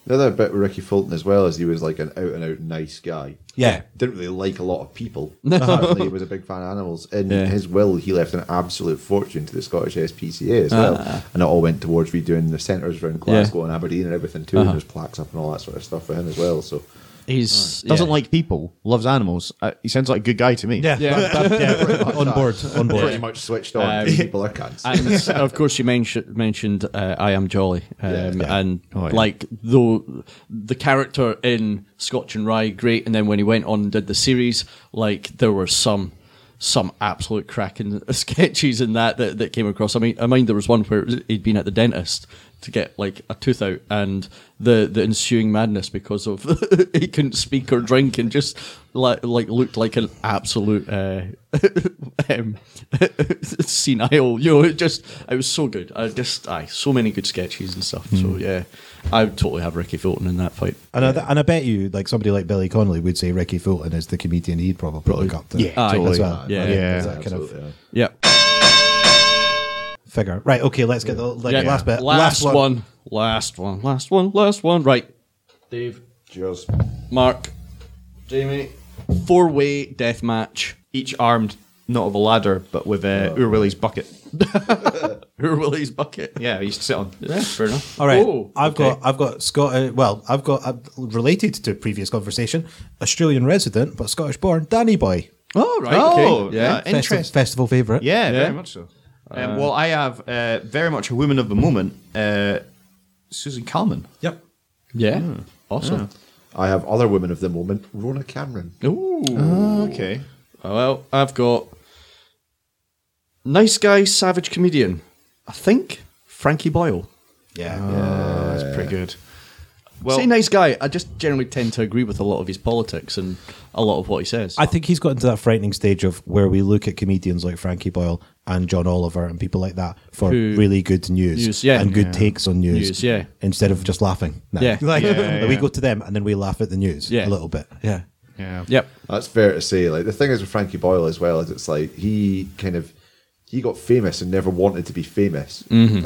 The other bit with Ricky Fulton as well is he was like an out and out nice guy. Yeah. Didn't really like a lot of people. Apparently, he was a big fan of animals. In Yeah. his will, he left an absolute fortune to the Scottish S P C A as well, and it all went towards redoing the centres around Glasgow and Aberdeen and everything too. And there's plaques up and all that sort of stuff for him as well. So. He's Doesn't yeah. like people, loves animals. Uh, he sounds like a good guy to me. Yeah, yeah, that- yeah, pretty much. on board, on board. Pretty much switched on. Um, people are cunts. And of course, you mentioned mentioned uh, I Am Jolly, um, Yeah, yeah. and Oh, yeah. like though the character in Scotch and Rye, great, and then when he went on and did the series, like there were some some absolute cracking sketches in that, that that came across. I mean, I mind there was one where he'd been at the dentist to get like a tooth out, and the the ensuing madness because of he couldn't speak or drink and just like like looked like an absolute uh, um, senile. You know, it just it was so good. I just aye, so many good sketches and stuff. So yeah, I would totally have Ricky Fulton in that fight. And, I, and I bet you, like somebody like Billy Connolly would say Ricky Fulton is the comedian he'd probably look up to. Yeah, as totally. well. Yeah. I think Yeah. it's that kind of Absolutely, yeah. Yeah. figure. Right, okay, let's get the like, Yeah. last bit. Last, one. Last one. Last one. Last one. Right. Dave, Cheers. Mark, Jamie. Four way death match. Each armed, not of a ladder, but with uh, Ur Willie's bucket. Willie's bucket. Yeah, he used to sit on. Yeah, fair enough. All right, Oh, I've okay. got I've got Scott. Uh, well, I've got uh, related to previous conversation, Australian resident but Scottish born, Danny Boy. Oh, right. Oh, okay. Yeah. uh, Festi- Interesting. festival favourite. Yeah, Yeah. very much so. Um, well, I have uh, very much a woman of the moment, uh, Susan Kalman. Yep. yeah. Awesome. I have other women of the moment, Rona Cameron. Ooh. Okay. Well, I've got nice guy, savage comedian. I think Frankie Boyle. Yeah. Oh, that's pretty good. Well, Say nice guy. I just generally tend to agree with a lot of his politics and a lot of what he says. I think he's got into that frightening stage of where we look at comedians like Frankie Boyle and John Oliver and people like that for Who- really good news, News, yeah. and good Yeah. takes on news, News, yeah. instead of just laughing. No. Yeah. Like, Yeah, we yeah. go to them and then we laugh at the news Yeah. a little bit. Yeah. yeah. Yep. That's fair to say. Like the thing is with Frankie Boyle as well is it's like he kind of he got famous and never wanted to be famous.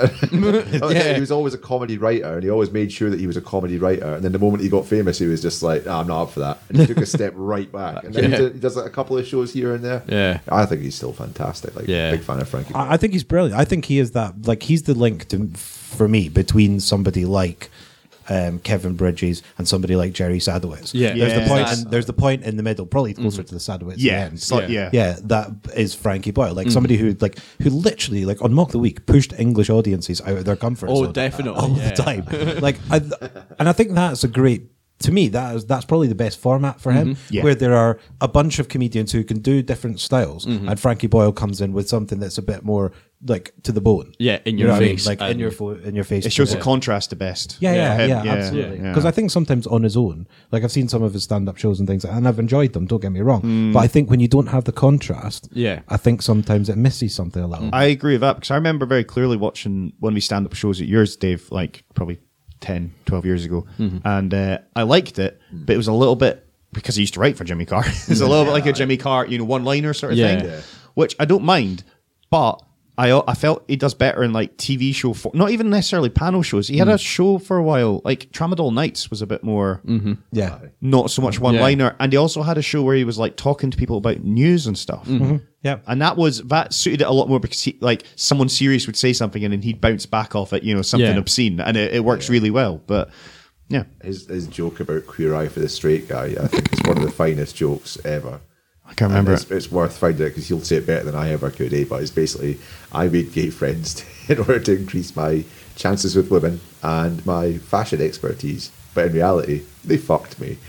Mm-hmm. Yeah. He was always a comedy writer, and he always made sure that he was a comedy writer. And then the moment he got famous, he was just like, "No, I'm not up for that," and he took a step right back. And then he, Yeah. did, he does like a couple of shows here and there. Yeah. I think he's still fantastic. Like, Yeah. big fan of Frankie. Boyle. I, I think he's brilliant. I think he is that, like, he's the link to, for me between somebody like um, Kevin Bridges and somebody like Jerry Sadowitz. Yeah. There's Yeah. the point. That's- In, there's the point in the middle, probably closer to the Sadowitz. Yeah. end. It's like- yeah. yeah, that is Frankie Boyle, like somebody who like who literally like on Mock the Week pushed English audiences out of their comfort Oh, zone definitely, all yeah. the time. Like, I, and I think that's a great. To me, that is that's probably the best format for him, Yeah. where there are a bunch of comedians who can do different styles, and Frankie Boyle comes in with something that's a bit more like to the bone. Yeah, in You your know what I mean? face. like in and- your fo- in your face. It shows Yeah. the contrast the best. Yeah, yeah, him, yeah, absolutely. yeah. Because I think sometimes on his own, like I've seen some of his stand-up shows and things, and I've enjoyed them. Don't get me wrong, but I think when you don't have the contrast, Yeah. I think sometimes it misses something a little. I agree with that because I remember very clearly watching one of these stand up shows at yours, Dave, like probably ten, twelve years ago. And uh, I liked it, but it was a little bit because I used to write for Jimmy Carr. It's a little bit like a Jimmy Carr, you know, one liner sort of Yeah. thing, Yeah. which I don't mind, but. I, I felt he does better in like T V show, for, not even necessarily panel shows. He had a show for a while, like Tramadol Nights was a bit more, yeah, not so much one liner. And he also had a show where he was like talking to people about news and stuff. yeah. And that was that suited it a lot more because he, like someone serious would say something and then he'd bounce back off it, you know, something Yeah. obscene, and it, it works really well. But yeah, His his joke about Queer Eye for the Straight Guy, I think, is one of the finest jokes ever. I can't And remember it's, it. it's worth finding it because he'll say it better than I ever could. Eh? But it's basically, I made gay friends to, in order to increase my chances with women and my fashion expertise. But in reality, they fucked me.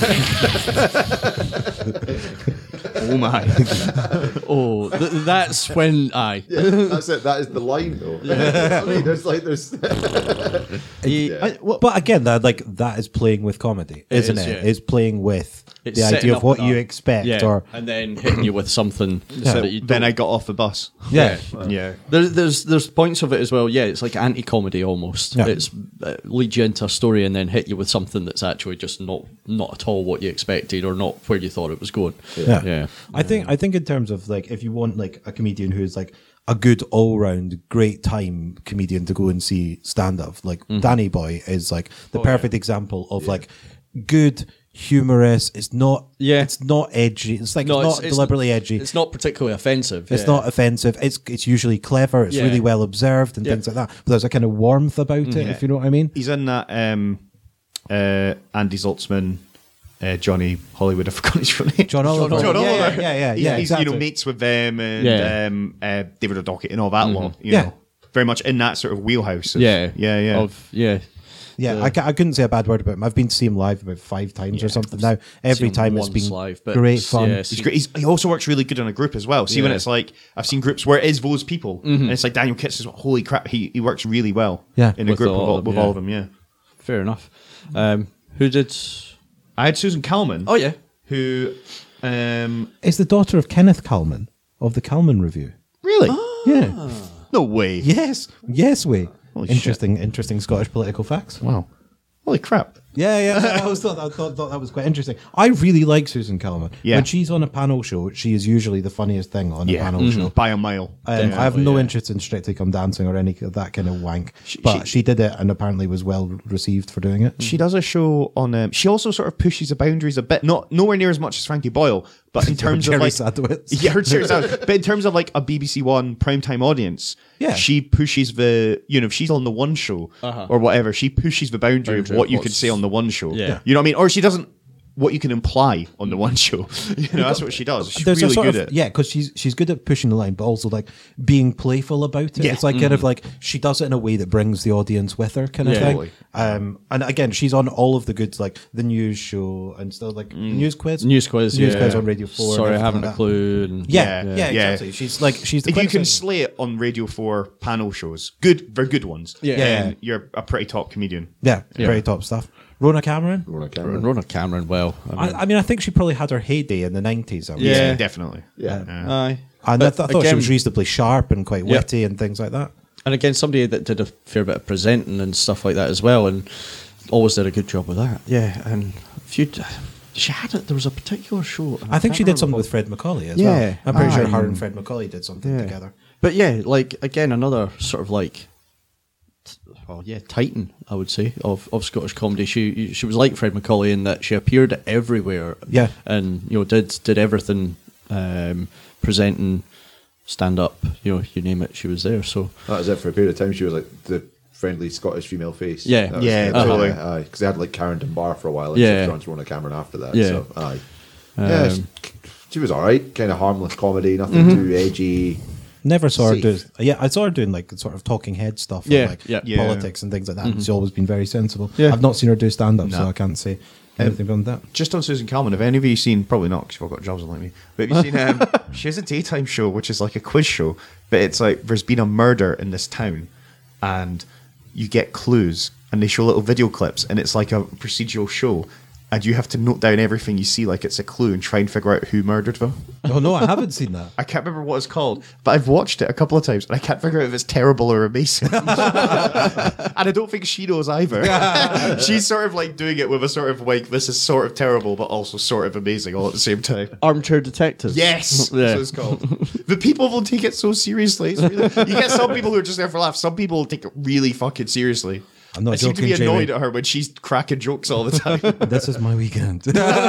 Oh my! Oh, th- that's when I. Yeah, that's it. That is the line, though. I mean, there's like there's. He- Yeah. But again, that like that is playing with comedy, It isn't is, it? yeah. It's playing with It's the setting idea of up what that. you expect, Yeah, or and then hitting you with something So that you then don't- I got off the bus. yeah, Yeah, There's, there's there's points of it as well. Yeah, it's like anti-comedy almost. Yeah. It's uh, lead you into a story and then hit you with something that's actually just not not at all what you expected or not where you thought it was going. Yeah. yeah. I think I think in terms of like if you want like a comedian who's like a good all round, great time comedian to go and see stand up. Like Mm-hmm. Danny Boy is like the Oh, perfect example of like good, humorous. It's not, Yeah. it's not edgy. It's like No, it's, it's- not it's- deliberately edgy. It's not particularly offensive. It's yeah. not offensive. It's it's usually clever. It's Yeah. really well observed and Yeah. things like that. But there's a kind of warmth about it, if you know what I mean. He's in that um, uh, Andy Zoltzman, uh, Johnny Hollywood. I forgot his real name. John Oliver. John Yeah, Oliver. yeah, yeah, yeah, He's, yeah, he's, you know, exactly. mates with them and Yeah. um, uh, David O'Dockett and all that lot. You Yeah. know, very much in that sort of wheelhouse. Of, Yeah, yeah, yeah. Of yeah, Yeah, I, ca- I couldn't say a bad word about him. I've been to see him live about five times or something now. Every him time it's once been live, but great fun. yeah, He's great. He's, he also works really good on a group as well. See, when Yeah. it's like I've seen groups where it is those people, and it's like Daniel Kitts is holy crap. He he works really well. Yeah. in a With group all with, all, of them, with yeah. all of them. Yeah, fair enough. Um, who did? I had Susan Calman. Oh yeah, who um It's the daughter of Kenneth Kalman of the Kalman Review. really? Yeah. No way. Yes. Yes, way. Holy interesting, interesting Scottish political facts. Wow. Holy crap. Yeah, yeah. I always thought, I thought, thought that was quite interesting. I really like Susan Kalman. Yeah. When she's on a panel show, she is usually the funniest thing on a Yeah. panel show. By a mile. Um, I have no yeah. interest in Strictly Come Dancing or any of that kind of wank, but she, did it and apparently was well received for doing it. She does a show on. Um, she also sort of pushes the boundaries a bit, not nowhere near as much as Frankie Boyle, but in terms Jerry of like, Sadowitz. yeah, her Jerry Sadowitz. But in terms of like a B B C One primetime audience, Yeah. she pushes the. You know, if she's on the one show or whatever, she pushes the boundary, Boundary of what of you can what's- say on the one show. Yeah. you know what I mean, or she doesn't. What you can imply on the one show, you know, that's what she does. She's There's really a sort good of, at. it. yeah, because she's she's good at pushing the line, but also like being playful about it. Yeah. It's like kind of like she does it in a way that brings the audience with her, kind of Yeah. thing. Totally. Um, and again, she's on all of the good, like the news show and stuff, like news quiz, news quiz. news yeah. quiz on Radio Four. and Sorry, I everything haven't like a that. clue. And Yeah, yeah, Yeah. Yeah. exactly. She's like she's the If you can quintessence- slay it on Radio Four panel shows, good, very good ones. Yeah. then Yeah. you're a pretty top comedian. yeah, very top stuff. Rona Cameron. Rona Cameron. Rona Cameron. Well, I mean, I, I mean, I think she probably had her heyday in the nineties. I would Yeah. say. definitely. Yeah. aye. And I, But th- I thought again- she was reasonably sharp and quite Yeah. witty and things like that. And again, somebody that did a fair bit of presenting and stuff like that as well, and always did a good job with that. Yeah, and if you she had it, there was a particular show. and I think can't she did remember something what- with Fred Macaulay as Yeah. well. I'm pretty sure Aye. her and Fred Macaulay did something Yeah. together. But yeah, like again, another sort of like, well, yeah, titan, I would say, of, of Scottish comedy. She she was like Fred Macaulay in that she appeared everywhere. Yeah. and you know did did everything, um, presenting, stand up, you know, you name it, she was there. So That was it for a period of time. She was like the friendly Scottish female face. Yeah. That was Yeah, it. totally. Uh, aye, because they had like Karen Dunbar for a while, and Yeah. she was on Rona Cameron after that. Yeah. So, aye. yeah, Um, she, she was all right. Kind of harmless comedy, nothing too edgy. Never saw her do. Safe. Yeah, I saw her doing like sort of talking head stuff, Yeah, or like yeah. Yeah. politics and things like that. She's always been very sensible. Yeah. I've not seen her do stand up, so No. I can't say anything on that. Just on Susan Calman, have any of you seen, probably not because you've all got jobs like me, but have you seen, um, she has a daytime show which is like a quiz show, but it's like there's been a murder in this town and you get clues and they show little video clips and it's like a procedural show and you have to note down everything you see like it's a clue and try and figure out who murdered them. Oh no, I haven't seen that. I can't remember what it's called, but I've watched it a couple of times and I can't figure out if it's terrible or amazing. And I don't think she knows either. She's sort of like doing it with a sort of like, this is sort of terrible, but also sort of amazing all at the same time. armchair detectives. Yes, yeah. that's what it's called. The people will take it so seriously. It's really, you get some people who are just there for laughs. Some people will take it really fucking seriously. I'm not I seem to be joking, annoyed Jamie. at her when she's cracking jokes all the time. This is my weekend.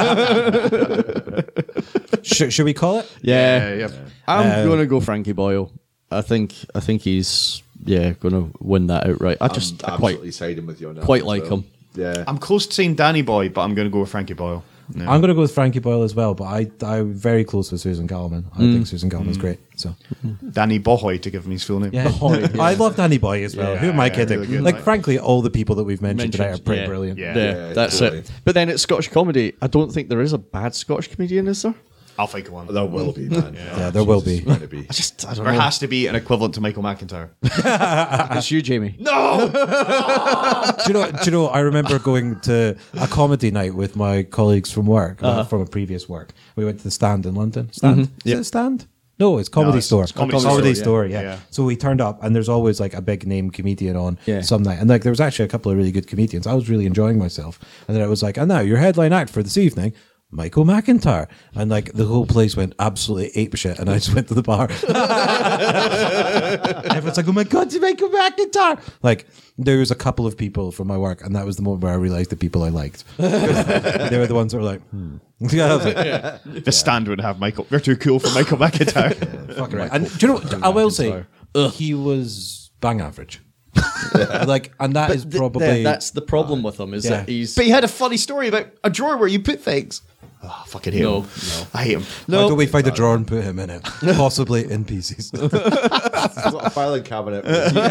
should, should we call it? Yeah, yeah. I'm gonna go Frankie Boyle. I think I think he's yeah gonna win that outright. I just I'm I quite absolutely siding with you on that. quite as like well. him. Yeah. I'm close to saying Danny Boy, but I'm going to go with Frankie Boyle. No. I'm going to go with Frankie Boyle as well, but I, I'm very close with Susan Calman. I think Susan Calman's great. So Danny Bohoy, to give him his full name. yeah. I love Danny Boy as well. Yeah, Who am I yeah, kidding? really good, like, like- frankly, all the people that we've mentioned, today are Mentioned, pretty yeah. brilliant. Yeah. Yeah, Yeah, that's totally. it. But then it's Scottish comedy. I don't think there is a bad Scottish comedian, is there? I'll think of one. There will be, man. Yeah, there will be. Going to be. I just I don't There know. has to be an equivalent to Michael McIntyre. It's you, Jamie. No! do you know? Do you know? I remember going to a comedy night with my colleagues from work, uh, from a previous work. We went to the Stand in London. Stand? Is Yeah. it Stand? No, it's Comedy it's- Store. it's Comedy Comedy Store, Store, yeah. yeah. Yeah. So we turned up, and there's always like a big name comedian on Yeah. some night, and like there was actually a couple of really good comedians. I was really enjoying myself, and then it was like, and now your headline act for this evening. Michael McIntyre. And like the whole place went absolutely apeshit, and I just went to the bar. Everyone's like, oh my God, it's Michael McIntyre. Like, there was a couple of people from my work, and that was the moment where I realized the people I liked. They were the ones that were like, hmm. Yeah, I was like, The yeah. stand would have Michael. They're too cool for Michael McIntyre. fucking right. And do you know what? I will say, he was bang average. Like, and that is Th- probably. th- that's the problem with him, is Yeah. that he's. But he had a funny story about a drawer where you put things. Oh, I fucking hate No, him. no. I hate him. Why don't we find a drawer and put him in it? Possibly in pieces. It's not a filing cabinet.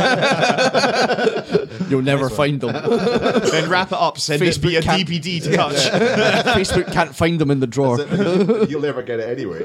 You'll never find them. Then wrap it up, send it Facebook via can't- D V D to touch. Facebook can't find them in the drawer. You'll never get it anyway.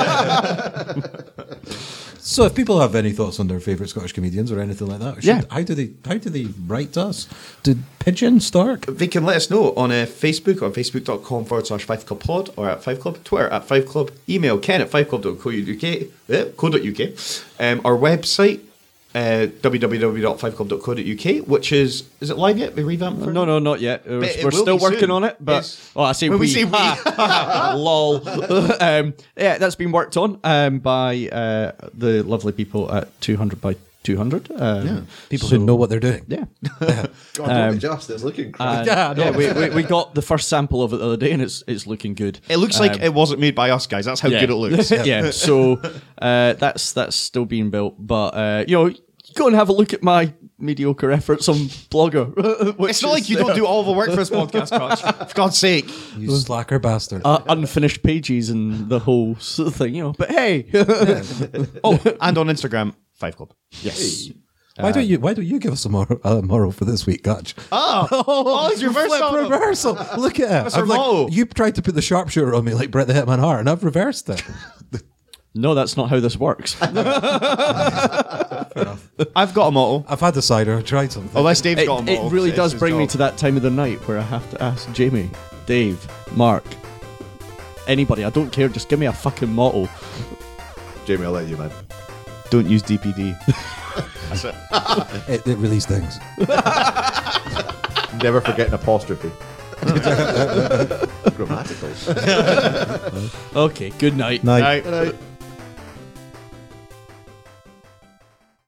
So, if people have any thoughts on their favourite Scottish comedians or anything like that, should, Yeah. how do they how do they write to us? Did Pigeon Stark? They can let us know on uh, Facebook on facebook.com forward slash Five Club Pod or at Five Club, Twitter at Five Club, email ken at fiveclub.co.uk, uh, co.uk, um, our website, uh, w w w dot five club dot co dot u k, which is, is it live yet? We revamped for No, no, not yet. We're, But it we're will still be working soon. on it, but Yes. oh, I say When we we. say we. Lol. um, yeah, that's been worked on um, by uh, the lovely people at two hundred by two hundred. Um, yeah, People who know what they're doing. Yeah. God, don't Um, adjust. It's looking And, great. Yeah, I know. yeah, we, we, we got the first sample of it the other day, and it's it's looking good. It looks like it wasn't made by us, guys. That's how yeah. good it looks. yeah. So uh, that's that's still being built, but uh, you know, go and have a look at my mediocre efforts on Blogger. which It's not like is, you don't uh, do all the work for this podcast, Crotch. For God's sake. You slacker bastard. uh, unfinished pages and the whole sort of thing, you know. But hey, Oh, and on Instagram, Five Club. yes. why don't you Why don't you give us a moral, a moral for this week, Gutch? Oh, oh it's reverse Flip on them. reversal. Look at it. Mister I'm like, Mo. you tried to put the sharpshooter on me like Bret the Hitman Hart, and I've reversed it. No, that's not how this works. I've got a motto. I've had the cider. I tried something. Unless Dave's it, got a motto. it really It's does his bring me job. to that time of the night where I have to ask Jamie, Dave, Mark, anybody. I don't care. Just give me a fucking motto. Jamie, I'll let you, man. Don't use D P D. That's it. it, it really stings. Never forget an apostrophe. Grammatical. Okay. Good night. Night. Right.